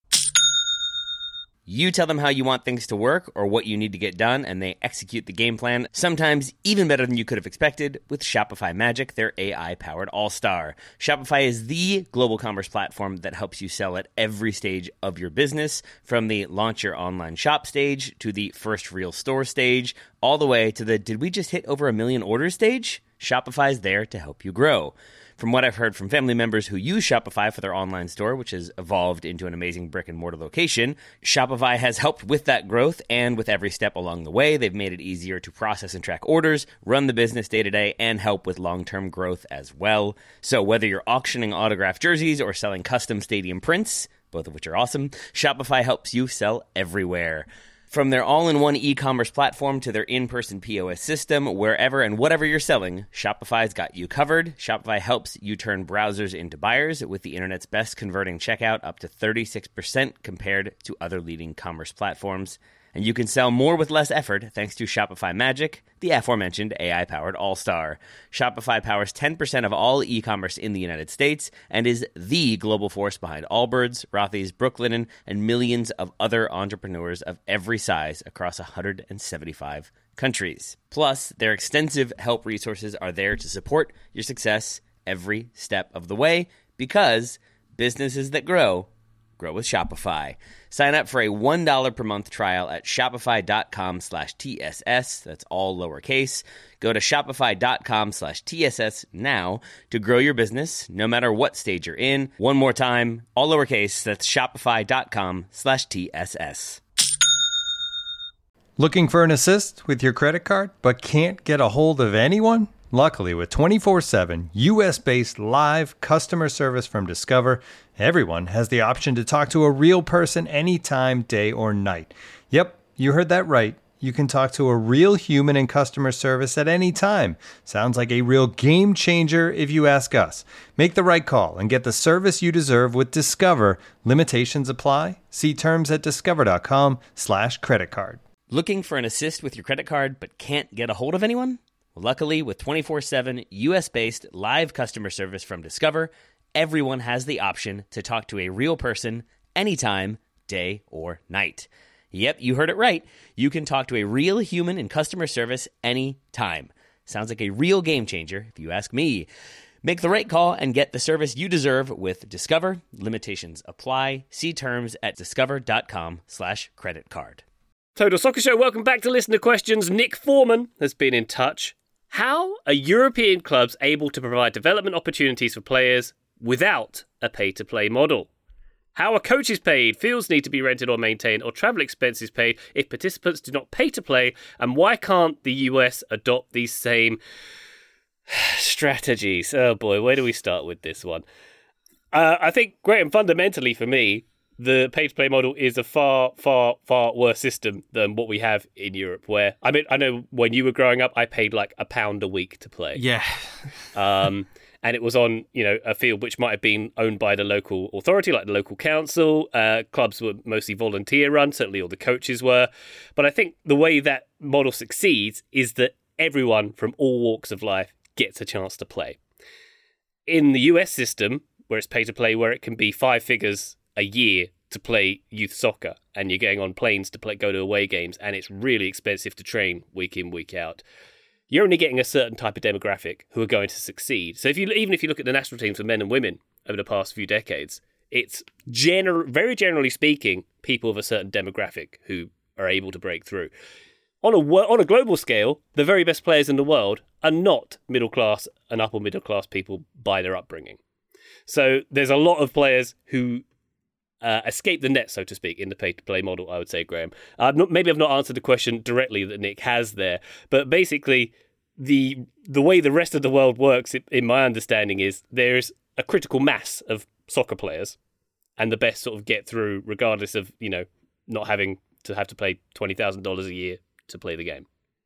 You tell them how you want things to work or what you need to get done, and they execute the game plan, sometimes even better than you could have expected, with Shopify Magic, their AI-powered all-star. Shopify is the global commerce platform that helps you sell at every stage of your business, from the launch your online shop stage to the first real store stage, all the way to the did we just hit over 1 million orders stage? Shopify is there to help you grow. From what I've heard from family members who use Shopify for their online store, which has evolved into an amazing brick-and-mortar location, Shopify has helped with that growth, and with every step along the way, they've made it easier to process and track orders, run the business day-to-day, and help with long-term growth as well. So whether you're auctioning autographed jerseys or selling custom stadium prints, both of which are awesome, Shopify helps you sell everywhere. From their all-in-one e-commerce platform to their in-person POS system, wherever and whatever you're selling, Shopify's got you covered. Shopify helps you turn browsers into buyers with the internet's best converting checkout, up to 36% compared to other leading commerce platforms. And you can sell more with less effort thanks to Shopify Magic, the aforementioned AI-powered all-star. Shopify powers 10% of all e-commerce in the United States and is the global force behind Allbirds, Rothy's, Brooklinen, and millions of other entrepreneurs of every size across 175 countries. Plus, their extensive help resources are there to support your success every step of the way, because businesses that grow with Shopify. Sign up for a $1 per month trial at shopify.com/TSS. That's all lowercase. Go to shopify.com/TSS now to grow your business, no matter what stage you're in. One more time, all lowercase. That's shopify.com/TSS. Looking for an assist with your credit card, but can't get a hold of anyone? Luckily, with 24/7 US-based live customer service from Discover, everyone has the option to talk to a real person anytime, day or night. Yep, you heard that right. You can talk to a real human in customer service at any time. Sounds like a real game changer if you ask us. Make the right call and get the service you deserve with Discover. Limitations apply. See terms at discover.com/creditcard. Looking for an assist with your credit card but can't get a hold of anyone? Luckily, with 24/7 US-based live customer service from Discover, everyone has the option to talk to a real person anytime, day or night. Yep, you heard it right. You can talk to a real human in customer service anytime. Sounds like a real game changer, if you ask me. Make the right call and get the service you deserve with Discover. Limitations apply. See terms at discover.com/creditcard. Total Soccer Show, welcome back to Listener Questions. Nick Foreman has been in touch. How are European clubs able to provide development opportunities for players without a pay-to-play model? How are coaches paid, fields need to be rented or maintained, or travel expenses paid if participants do not pay to play? And why can't the US adopt these same strategies? Oh boy, where do we start with this one? I think, Graham, fundamentally for me, the pay-to-play model is a far, far, far worse system than what we have in Europe, where, I mean, I know when you were growing up, I paid like £1 a week to play. Yeah. And it was on, a field which might have been owned by the local authority, like the local council. Clubs were mostly volunteer-run, certainly all the coaches were. But I think the way that model succeeds is that everyone from all walks of life gets a chance to play. In the US system, where it's pay-to-play, where it can be 5 figures a year to play youth soccer, and you're going on planes to go to away games, and it's really expensive to train week in, week out. You're only getting a certain type of demographic who are going to succeed. So even if you look at the national teams for men and women over the past few decades, it's very generally speaking, people of a certain demographic who are able to break through. On a global scale, the very best players in the world are not middle class and upper middle class people by their upbringing. So there's a lot of players who escape the net, so to speak, in the pay-to-play model, I would say, Graham. Maybe I've not answered the question directly that Nick has there, but basically the way the rest of the world works, in my understanding, is there's a critical mass of soccer players, and the best sort of get through regardless of, not having to pay $20,000 a year to play the game.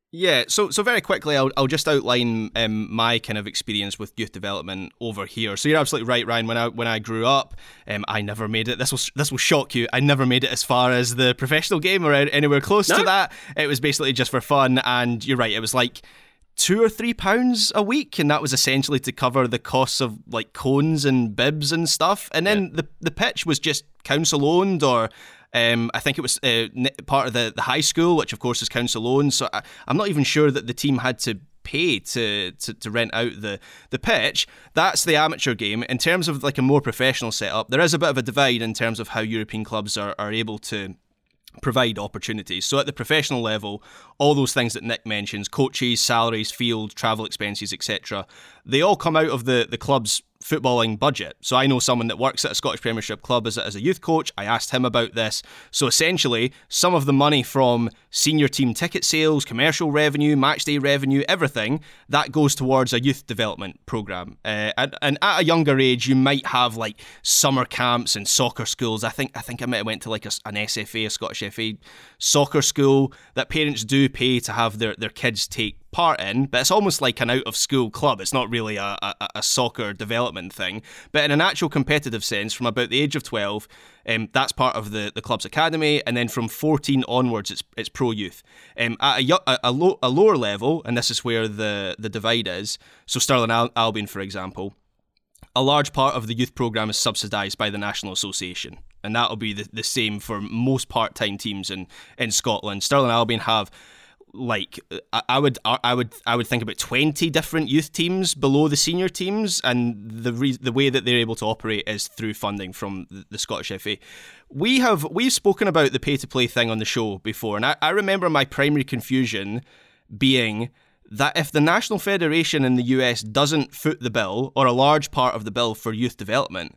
Yeah, so very quickly, I'll just outline my kind of experience with youth development over here. So you're absolutely right, Ryan. When I grew up, I never made it. This will shock you. I never made it as far as the professional game or anywhere close to that. It was basically just for fun, and you're right. It was like £2 or £3 a week, and that was essentially to cover the costs of like cones and bibs and stuff. And then the pitch was just council owned, or I think it was part of the high school, which of course is council owned. So I'm not even sure that the team had to pay to rent out the pitch. That's the amateur game. In terms of like a more professional setup, there is a bit of a divide in terms of how European clubs are able to provide opportunities. So at the professional level, all those things that Nick mentions, coaches, salaries, field, travel expenses, etc., they all come out of the club's footballing budget. So I know someone that works at a Scottish Premiership club as a youth coach. I asked him about this. So essentially, some of the money from senior team ticket sales, commercial revenue, matchday revenue, everything, that goes towards a youth development programme. And at a younger age, you might have like summer camps and soccer schools. I think I might have went to like an SFA, a Scottish FA soccer school that parents do pay to have their kids take part in, but it's almost like an out-of-school club. It's not really a soccer development thing. But in an actual competitive sense, from about the age of 12, that's part of the club's academy, and then from 14 onwards, it's pro youth. At a lower level, and this is where the divide is, so Stirling Albion, for example, a large part of the youth programme is subsidised by the National Association. And that'll be the same for most part-time teams in Scotland. Stirling Albion have, like, I would think about 20 different youth teams below the senior teams, and the way that they're able to operate is through funding from the Scottish FA. We've spoken about the pay-to-play thing on the show before, and I remember my primary confusion being that if the National Federation in the US doesn't foot the bill, or a large part of the bill for youth development,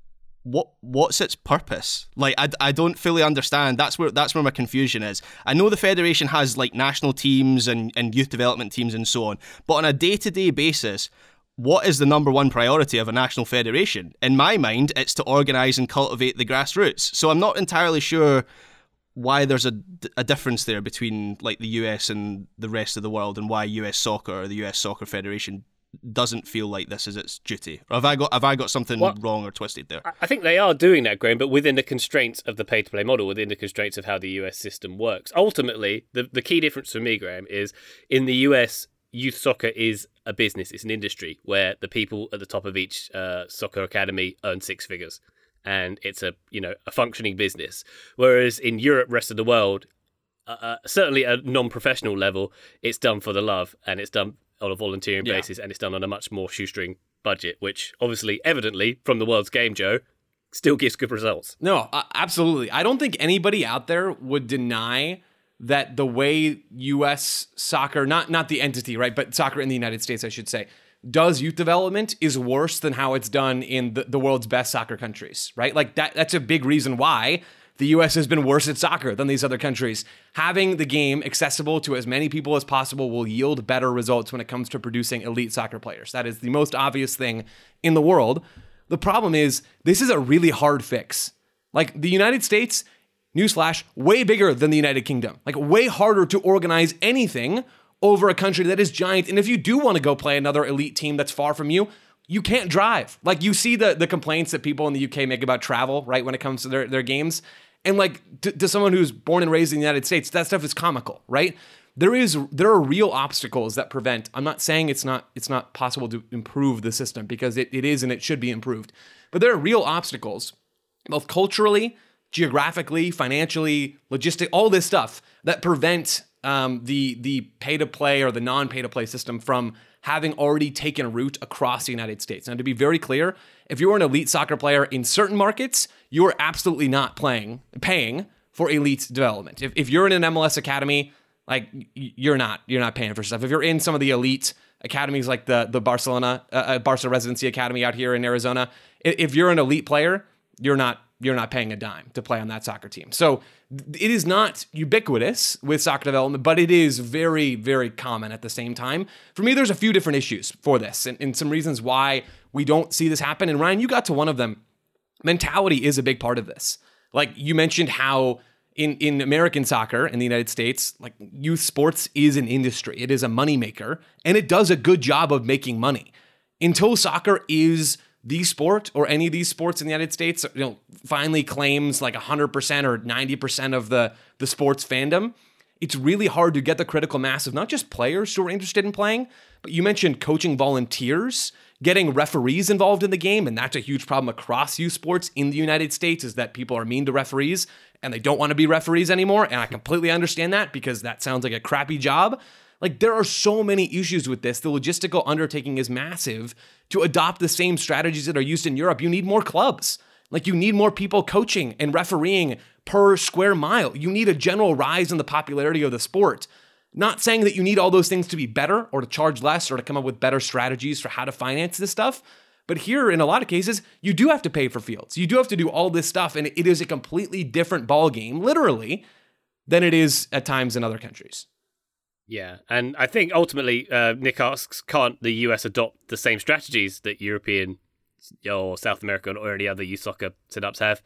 what's its purpose? Like, I don't fully understand. That's where my confusion is. I know the federation has like national teams and youth development teams and so on, but on a day-to-day basis, what is the number one priority of a national federation? In my mind, it's to organise and cultivate the grassroots. So I'm not entirely sure why there's a difference there between like the US and the rest of the world, and why US Soccer or the US Soccer Federation doesn't feel like this is its duty. Or have I got something wrong or twisted there? I think they are doing that, Graham, but within the constraints of the pay-to-play model, within the constraints of how the US system works. Ultimately, the key difference for me, Graham, is in the US, youth soccer is a business. It's an industry where the people at the top of each soccer academy earn six figures, and it's a functioning business. Whereas in Europe, rest of the world, certainly at a non-professional level, it's done for the love, and it's done on a volunteering basis, and it's done on a much more shoestring budget, which obviously, evidently, from the World's Game, Joe, still gives good results. No, absolutely. I don't think anybody out there would deny that the way U.S. soccer, not the entity, right, but soccer in the United States, I should say, does youth development is worse than how it's done in the world's best soccer countries, right? Like that's a big reason why the U.S. has been worse at soccer than these other countries. Having the game accessible to as many people as possible will yield better results when it comes to producing elite soccer players. That is the most obvious thing in the world. The problem is, this is a really hard fix. Like, the United States, newsflash, way bigger than the United Kingdom. Like, way harder to organize anything over a country that is giant. And if you do want to go play another elite team that's far from you, you can't drive. Like, you see the complaints that people in the UK make about travel, right, when it comes to their games. And like, to someone who's born and raised in the United States, that stuff is comical, right? There are real obstacles that prevent. I'm not saying it's not possible to improve the system, because it is, and it should be improved. But there are real obstacles, both culturally, geographically, financially, logistic, all this stuff that prevent the pay-to-play or the non-pay-to-play system from having already taken root across the United States. Now, to be very clear, if you're an elite soccer player in certain markets, you are absolutely not paying for elite development. If you're in an MLS academy, like, you're not paying for stuff. If you're in some of the elite academies, like the Barcelona Barca Residency Academy out here in Arizona, if you're an elite player, you're not paying a dime to play on that soccer team. So it is not ubiquitous with soccer development, but it is very, very common at the same time. For me, there's a few different issues for this, and some reasons why we don't see this happen. And Ryan, you got to one of them. Mentality is a big part of this. Like, you mentioned how in American soccer in the United States, like youth sports is an industry. It is a moneymaker, and it does a good job of making money. Until soccer is the sport, or any of these sports in the United States, finally claims like 100% or 90% of the sports fandom, it's really hard to get the critical mass of not just players who are interested in playing, but you mentioned coaching volunteers, getting referees involved in the game, and that's a huge problem across youth sports in the United States, is that people are mean to referees and they don't want to be referees anymore, and I completely understand that because that sounds like a crappy job. Like, there are so many issues with this. The logistical undertaking is massive. To adopt the same strategies that are used in Europe, you need more clubs. Like, you need more people coaching and refereeing per square mile. You need a general rise in the popularity of the sport. Not saying that you need all those things to be better or to charge less or to come up with better strategies for how to finance this stuff. But here, in a lot of cases, you do have to pay for fields. You do have to do all this stuff, and it is a completely different ballgame, literally, than it is at times in other countries. Yeah, and I think ultimately, Nick asks, can't the US adopt the same strategies that European or South American or any other youth soccer setups have?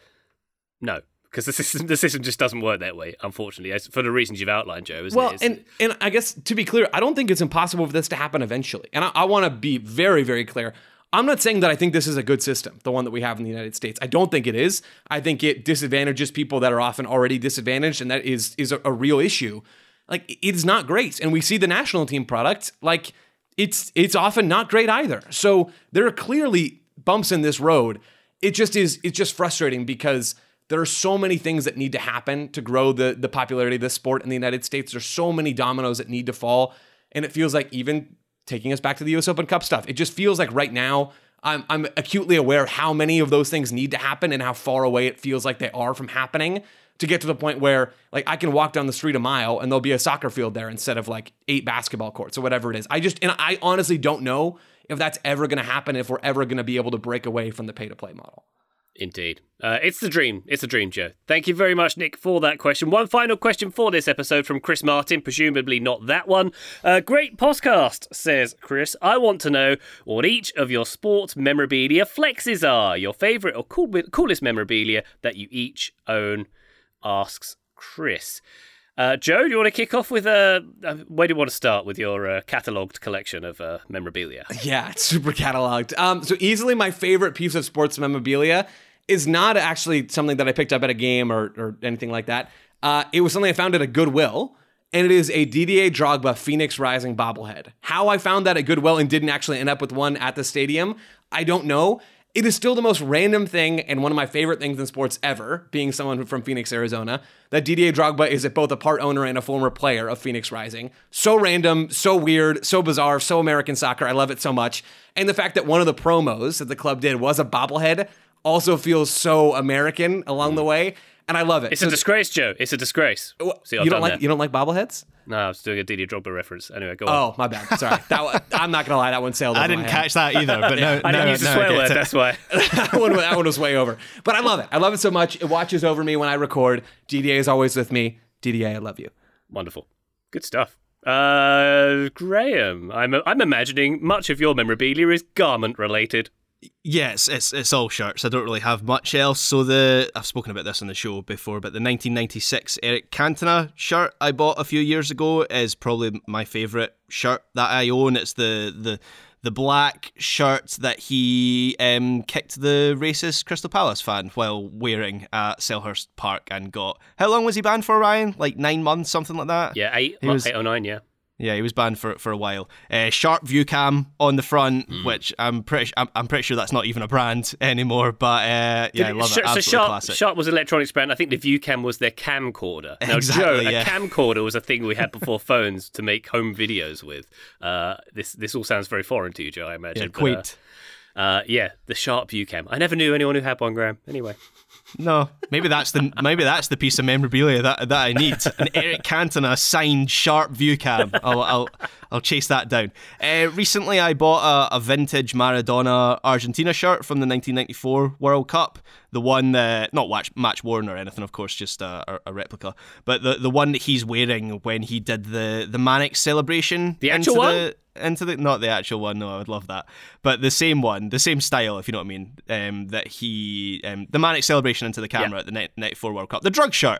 No, because the system just doesn't work that way, unfortunately, for the reasons you've outlined, Joe. Well, and I guess, to be clear, I don't think it's impossible for this to happen eventually. And I want to be very, very clear. I'm not saying that I think this is a good system, the one that we have in the United States. I don't think it is. I think it disadvantages people that are often already disadvantaged, and that is a real issue. Like, it's not great. And we see the national team product, like, it's often not great either. So there are clearly bumps in this road. It's just frustrating because there are so many things that need to happen to grow the popularity of this sport in the United States. There's so many dominoes that need to fall. And it feels like, even taking us back to the US Open Cup stuff, it just feels like right now I'm acutely aware of how many of those things need to happen and how far away it feels like they are from happening, to get to the point where, like, I can walk down the street a mile and there'll be a soccer field there instead of like 8 basketball courts or whatever it is. I honestly don't know if that's ever going to happen, if we're ever going to be able to break away from the pay-to-play model. Indeed. It's the dream. It's a dream, Joe. Thank you very much, Nick, for that question. One final question for this episode from Chris Martin, presumably not that one. Great podcast, says Chris. I want to know what each of your sports memorabilia flexes are. Your favourite or coolest memorabilia that you each own, asks Chris. Joe, do you want to kick off with where do you want to start with your catalogued collection of memorabilia? Yeah, it's super catalogued. So easily my favorite piece of sports memorabilia is not actually something that I picked up at a game or anything like that. It was something I found at a Goodwill, and it is a Didier Drogba Phoenix Rising bobblehead. How I found that at Goodwill and didn't actually end up with one at the stadium, I don't know. It is still the most random thing and one of my favorite things in sports ever, being someone from Phoenix, Arizona, that Didier Drogba is both a part owner and a former player of Phoenix Rising. So random, so weird, so bizarre, so American soccer. I love it so much. And the fact that one of the promos that the club did was a bobblehead also feels so American along the way. And I love it. It's a disgrace, Joe. It's a disgrace. You don't like bobbleheads? No, I was doing a Didier Drogba reference. Anyway, go on. Oh, my bad. Sorry. I'm not going to lie. That one sailed over I didn't my catch that either, but I didn't use the swear word, that's why. that one was way over. But I love it. I love it so much. It watches over me when I record. DDA is always with me. DDA, I love you. Wonderful. Good stuff. Graham, I'm imagining much of your memorabilia is garment related. Yes, it's all shirts. I don't really have much else. So I've spoken about this on the show before, but the 1996 Eric Cantona shirt I bought a few years ago is probably my favourite shirt that I own. It's the black shirt that he kicked the racist Crystal Palace fan while wearing at Selhurst Park and got. How long was he banned for, Ryan? Like 9 months, something like that? Yeah, 8 or 9, yeah. Yeah, he was banned for a while. Sharp View Cam on the front, which I'm pretty sure that's not even a brand anymore. But yeah, I love it. Absolutely classic. Sharp was Electronics brand. I think the View Cam was their camcorder. Now, exactly, Joe, yeah. A camcorder was a thing we had before phones to make home videos with. This all sounds very foreign to you, Joe, I imagine. Yeah, quaint. Yeah, the Sharp View Cam. I never knew anyone who had one, Graham. Anyway. No, maybe that's the piece of memorabilia that I need. An Eric Cantona signed Sharp View Cam. I'll chase that down. Recently, I bought a vintage Maradona Argentina shirt from the 1994 World Cup. The one, not match worn or anything, of course, just a replica. But the one that he's wearing when he did the Manic celebration. The actual one? Not the actual one, no, I would love that. But the same one, the same style, if you know what I mean, that he, the Manic celebration into the camera at the 94 World Cup. The drug shirt.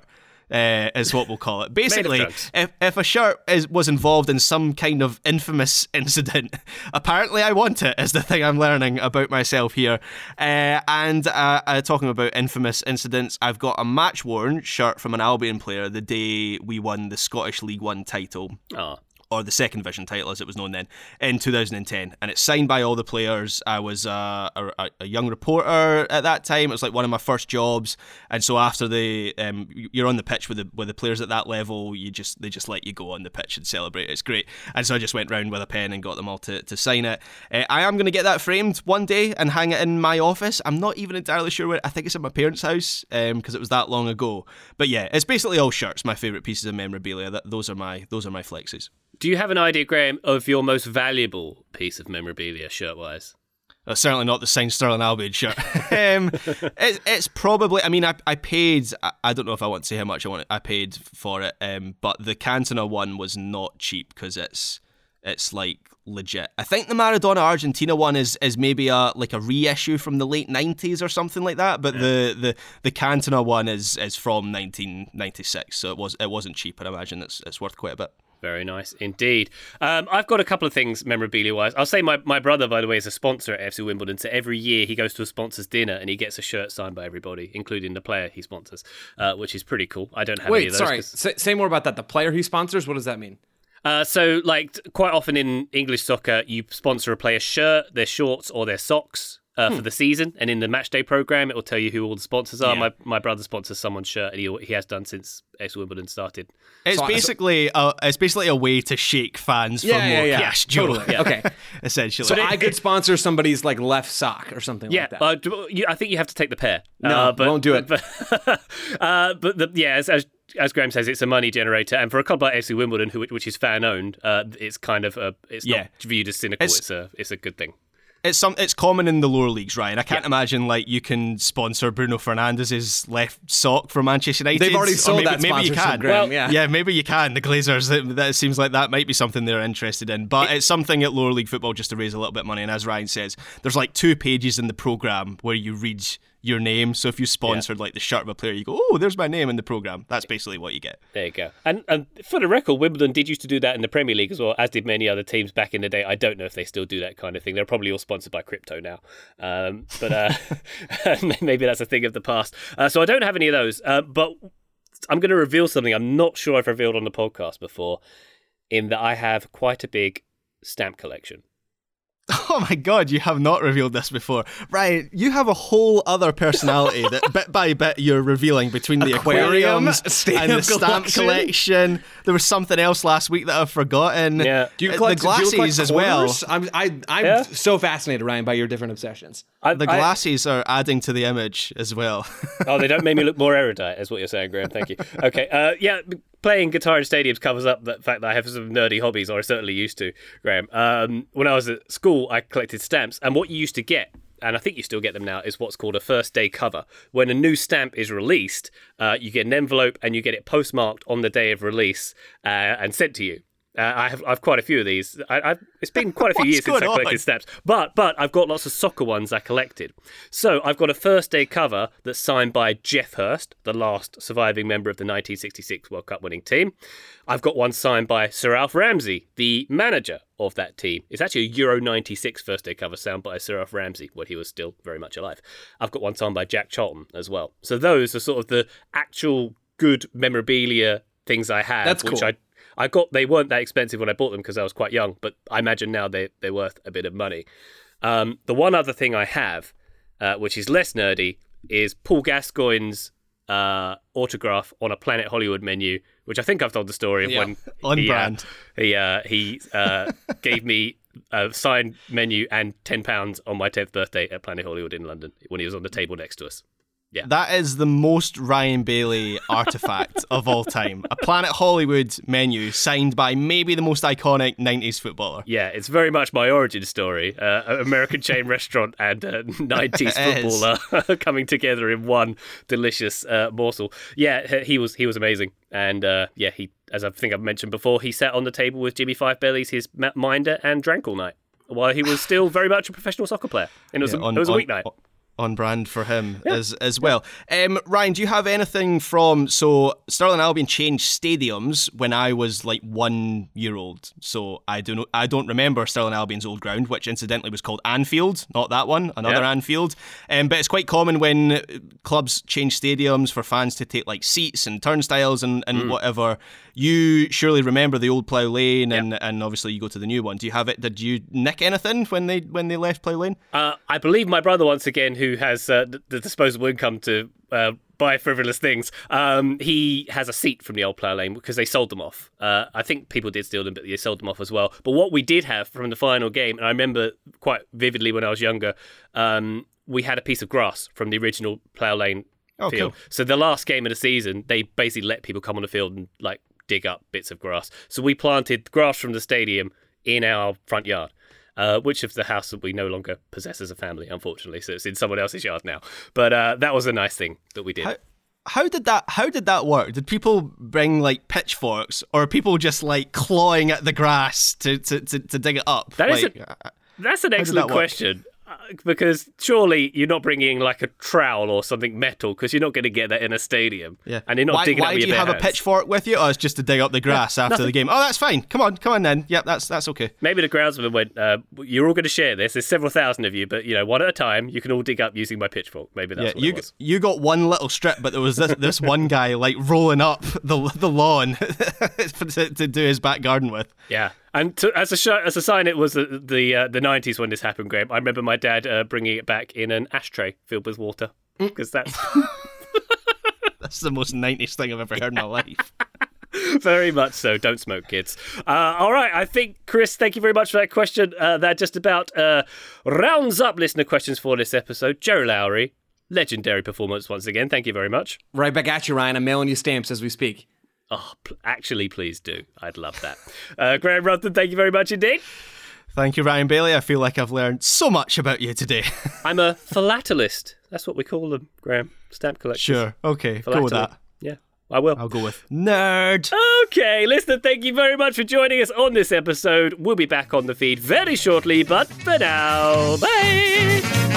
is what we'll call it. Basically, drugs. if a shirt was involved in some kind of infamous incident, apparently I want it, is the thing I'm learning about myself here. And talking about infamous incidents, I've got a match-worn shirt from an Albion player the day we won the Scottish League One title. Oh. Or the second division title, as it was known then, in 2010. And it's signed by all the players. I was a young reporter at that time. It was like one of my first jobs. And so after you're on the pitch with the players at that level, they just let you go on the pitch and celebrate. It's great. And so I just went round with a pen and got them all to sign it. I am going to get that framed one day and hang it in my office. I'm not even entirely sure where. I think it's at my parents' house because it was that long ago. But yeah, it's basically all shirts, my favourite pieces of memorabilia. Those are my flexes. Do you have an idea, Graham, of your most valuable piece of memorabilia, shirt-wise? Certainly not the signed Sterling Albion shirt. It's probably. I mean, I paid. I don't know if I want to say how much I paid for it. But the Cantona one was not cheap because it's like legit. I think the Maradona Argentina one is maybe a reissue from the late 90s or something like that. But the Cantona one is from 1996, so it wasn't cheap. And I imagine it's worth quite a bit. Very nice indeed. I've got a couple of things memorabilia-wise. I'll say my brother, by the way, is a sponsor at FC Wimbledon. So every year he goes to a sponsor's dinner and he gets a shirt signed by everybody, including the player he sponsors, which is pretty cool. I don't have any of those. Wait, sorry. Say more about that. The player he sponsors, what does that mean? So, like, quite often in English soccer, you sponsor a player's shirt, their shorts, or their socks. For the season, and in the matchday program, it will tell you who all the sponsors are. Yeah. My brother sponsors someone's shirt, and he has done since FC Wimbledon started. It's basically a way to shake fans for more cash. Totally. Yeah. Okay, essentially. So I could sponsor somebody's like left sock or something like that. I think you have to take the pair. No, but won't do it. As Graham says, it's a money generator, and for a club like FC Wimbledon, which is fan owned, it's kind of not viewed as cynical. It's a good thing. It's common in the lower leagues, Ryan. I can't imagine like you can sponsor Bruno Fernandes's left sock for Manchester United. They've already sold that sponsorship, maybe you can. Graham, yeah, maybe you can. The Glazers, that seems like that might be something they're interested in. But it's something at lower league football just to raise a little bit of money. And as Ryan says, there's like 2 pages in the programme where you read your name. So if you sponsored like the shirt of a player, you go, oh, there's my name in the programme. That's basically what you get. There you go. And for the record, Wimbledon did used to do that in the Premier League as well, as did many other teams back in the day. I don't know if they still do that kind of thing. They're probably all sponsored by crypto now. But maybe that's a thing of the past. So I don't have any of those. But I'm going to reveal something I'm not sure I've revealed on the podcast before, in that I have quite a big stamp collection. Oh my God, you have not revealed this before. Right, you have a whole other personality that bit by bit you're revealing between the aquariums and the stamp collection. There was something else last week that I've forgotten. Yeah. Do you collect the glasses as well? I'm so fascinated, Ryan, by your different obsessions. The glasses are adding to the image as well. Oh, they don't make me look more erudite, is what you're saying, Graham. Thank you. Okay, playing guitar in stadiums covers up the fact that I have some nerdy hobbies, or I certainly used to, Graham. When I was at school, I collected stamps, and what you used to get, and I think you still get them now, is what's called a first day cover. When a new stamp is released, you get an envelope and you get it postmarked on the day of release and sent to you. I've quite a few of these. It's been quite a few years since I collected stamps, but I've got lots of soccer ones I collected. So I've got a first day cover that's signed by Geoff Hurst, the last surviving member of the 1966 World Cup winning team. I've got one signed by Sir Alf Ramsey, the manager of that team. It's actually a Euro 96 first day cover signed by Sir Alf Ramsey when he was still very much alive. I've got one signed by Jack Charlton as well. So those are sort of the actual good memorabilia things I have. That's cool. Which I got. They weren't that expensive when I bought them because I was quite young, but I imagine now they're worth a bit of money. The one other thing I have, which is less nerdy, is Paul Gascoigne's autograph on a Planet Hollywood menu, which I think I've told the story of when on brand. He gave me a signed menu and £10 on my 10th birthday at Planet Hollywood in London when he was on the table next to us. Yeah. That is the most Ryan Bailey artifact of all time. A Planet Hollywood menu signed by maybe the most iconic 90s footballer. Yeah, it's very much my origin story. American chain restaurant and 90s footballer coming together in one delicious morsel. Yeah, he was amazing. And he, as I think I've mentioned before, he sat on the table with Jimmy Five Bailey's his minder and drank all night while he was still very much a professional soccer player. And it was a weeknight. on brand for him as well. Ryan, do you have anything from... So Stirling Albion changed stadiums when I was like 1 year old. So I don't remember Stirling Albion's old ground, which incidentally was called Anfield, not that one, another Anfield. But it's quite common when clubs change stadiums for fans to take like seats and turnstiles and whatever. You surely remember the old Plough Lane, and obviously you go to the new one. Do you have it? Did you nick anything when they left Plough Lane? I believe my brother, once again, who has the disposable income to buy frivolous things, he has a seat from the old Plough Lane because they sold them off. I think people did steal them, but they sold them off as well. But what we did have from the final game, and I remember quite vividly when I was younger, we had a piece of grass from the original Plough Lane field. Cool. So the last game of the season, they basically let people come on the field and like dig up bits of grass. So we planted grass from the stadium in our front yard. Which of the house that we no longer possess as a family, unfortunately. So it's in someone else's yard now. But that was a nice thing that we did. How did that work? Did people bring like pitchforks, or are people just like clawing at the grass to dig it up? That's an excellent question. Because surely you're not bringing like a trowel or something metal, because you're not going to get that in a stadium. Yeah. And you're not digging up with your bare hands. Why do you have a pitchfork with you? Oh, it's just to dig up the grass after the game. Oh, that's fine. Come on then. Yep, that's okay. Maybe the groundsman went, you're all going to share this. There's several thousand of you, but one at a time, you can all dig up using my pitchfork. Maybe that's what it was. You got one little strip, but there was this one guy like rolling up the lawn to do his back garden with. Yeah. And as a sign, it was the 90s when this happened, Graham. I remember my dad bringing it back in an ashtray filled with water, because that's that's the most 90s thing I've ever heard in my life. Very much so. Don't smoke, kids. All right. I think, Chris, thank you very much for that question. That just about rounds up listener questions for this episode. Joe Lowry, legendary performance once again. Thank you very much. Right back at you, Ryan. I'm mailing you stamps as we speak. Oh, actually, please do. I'd love that. Graham Ruthven, thank you very much indeed. Thank you, Ryan Bailey. I feel like I've learned so much about you today. I'm a philatelist. That's what we call them, Graham. Stamp collectors. Sure. Okay. Go with that. Yeah, I will. I'll go with nerd. Okay, listener, thank you very much for joining us on this episode. We'll be back on the feed very shortly, but for now, bye.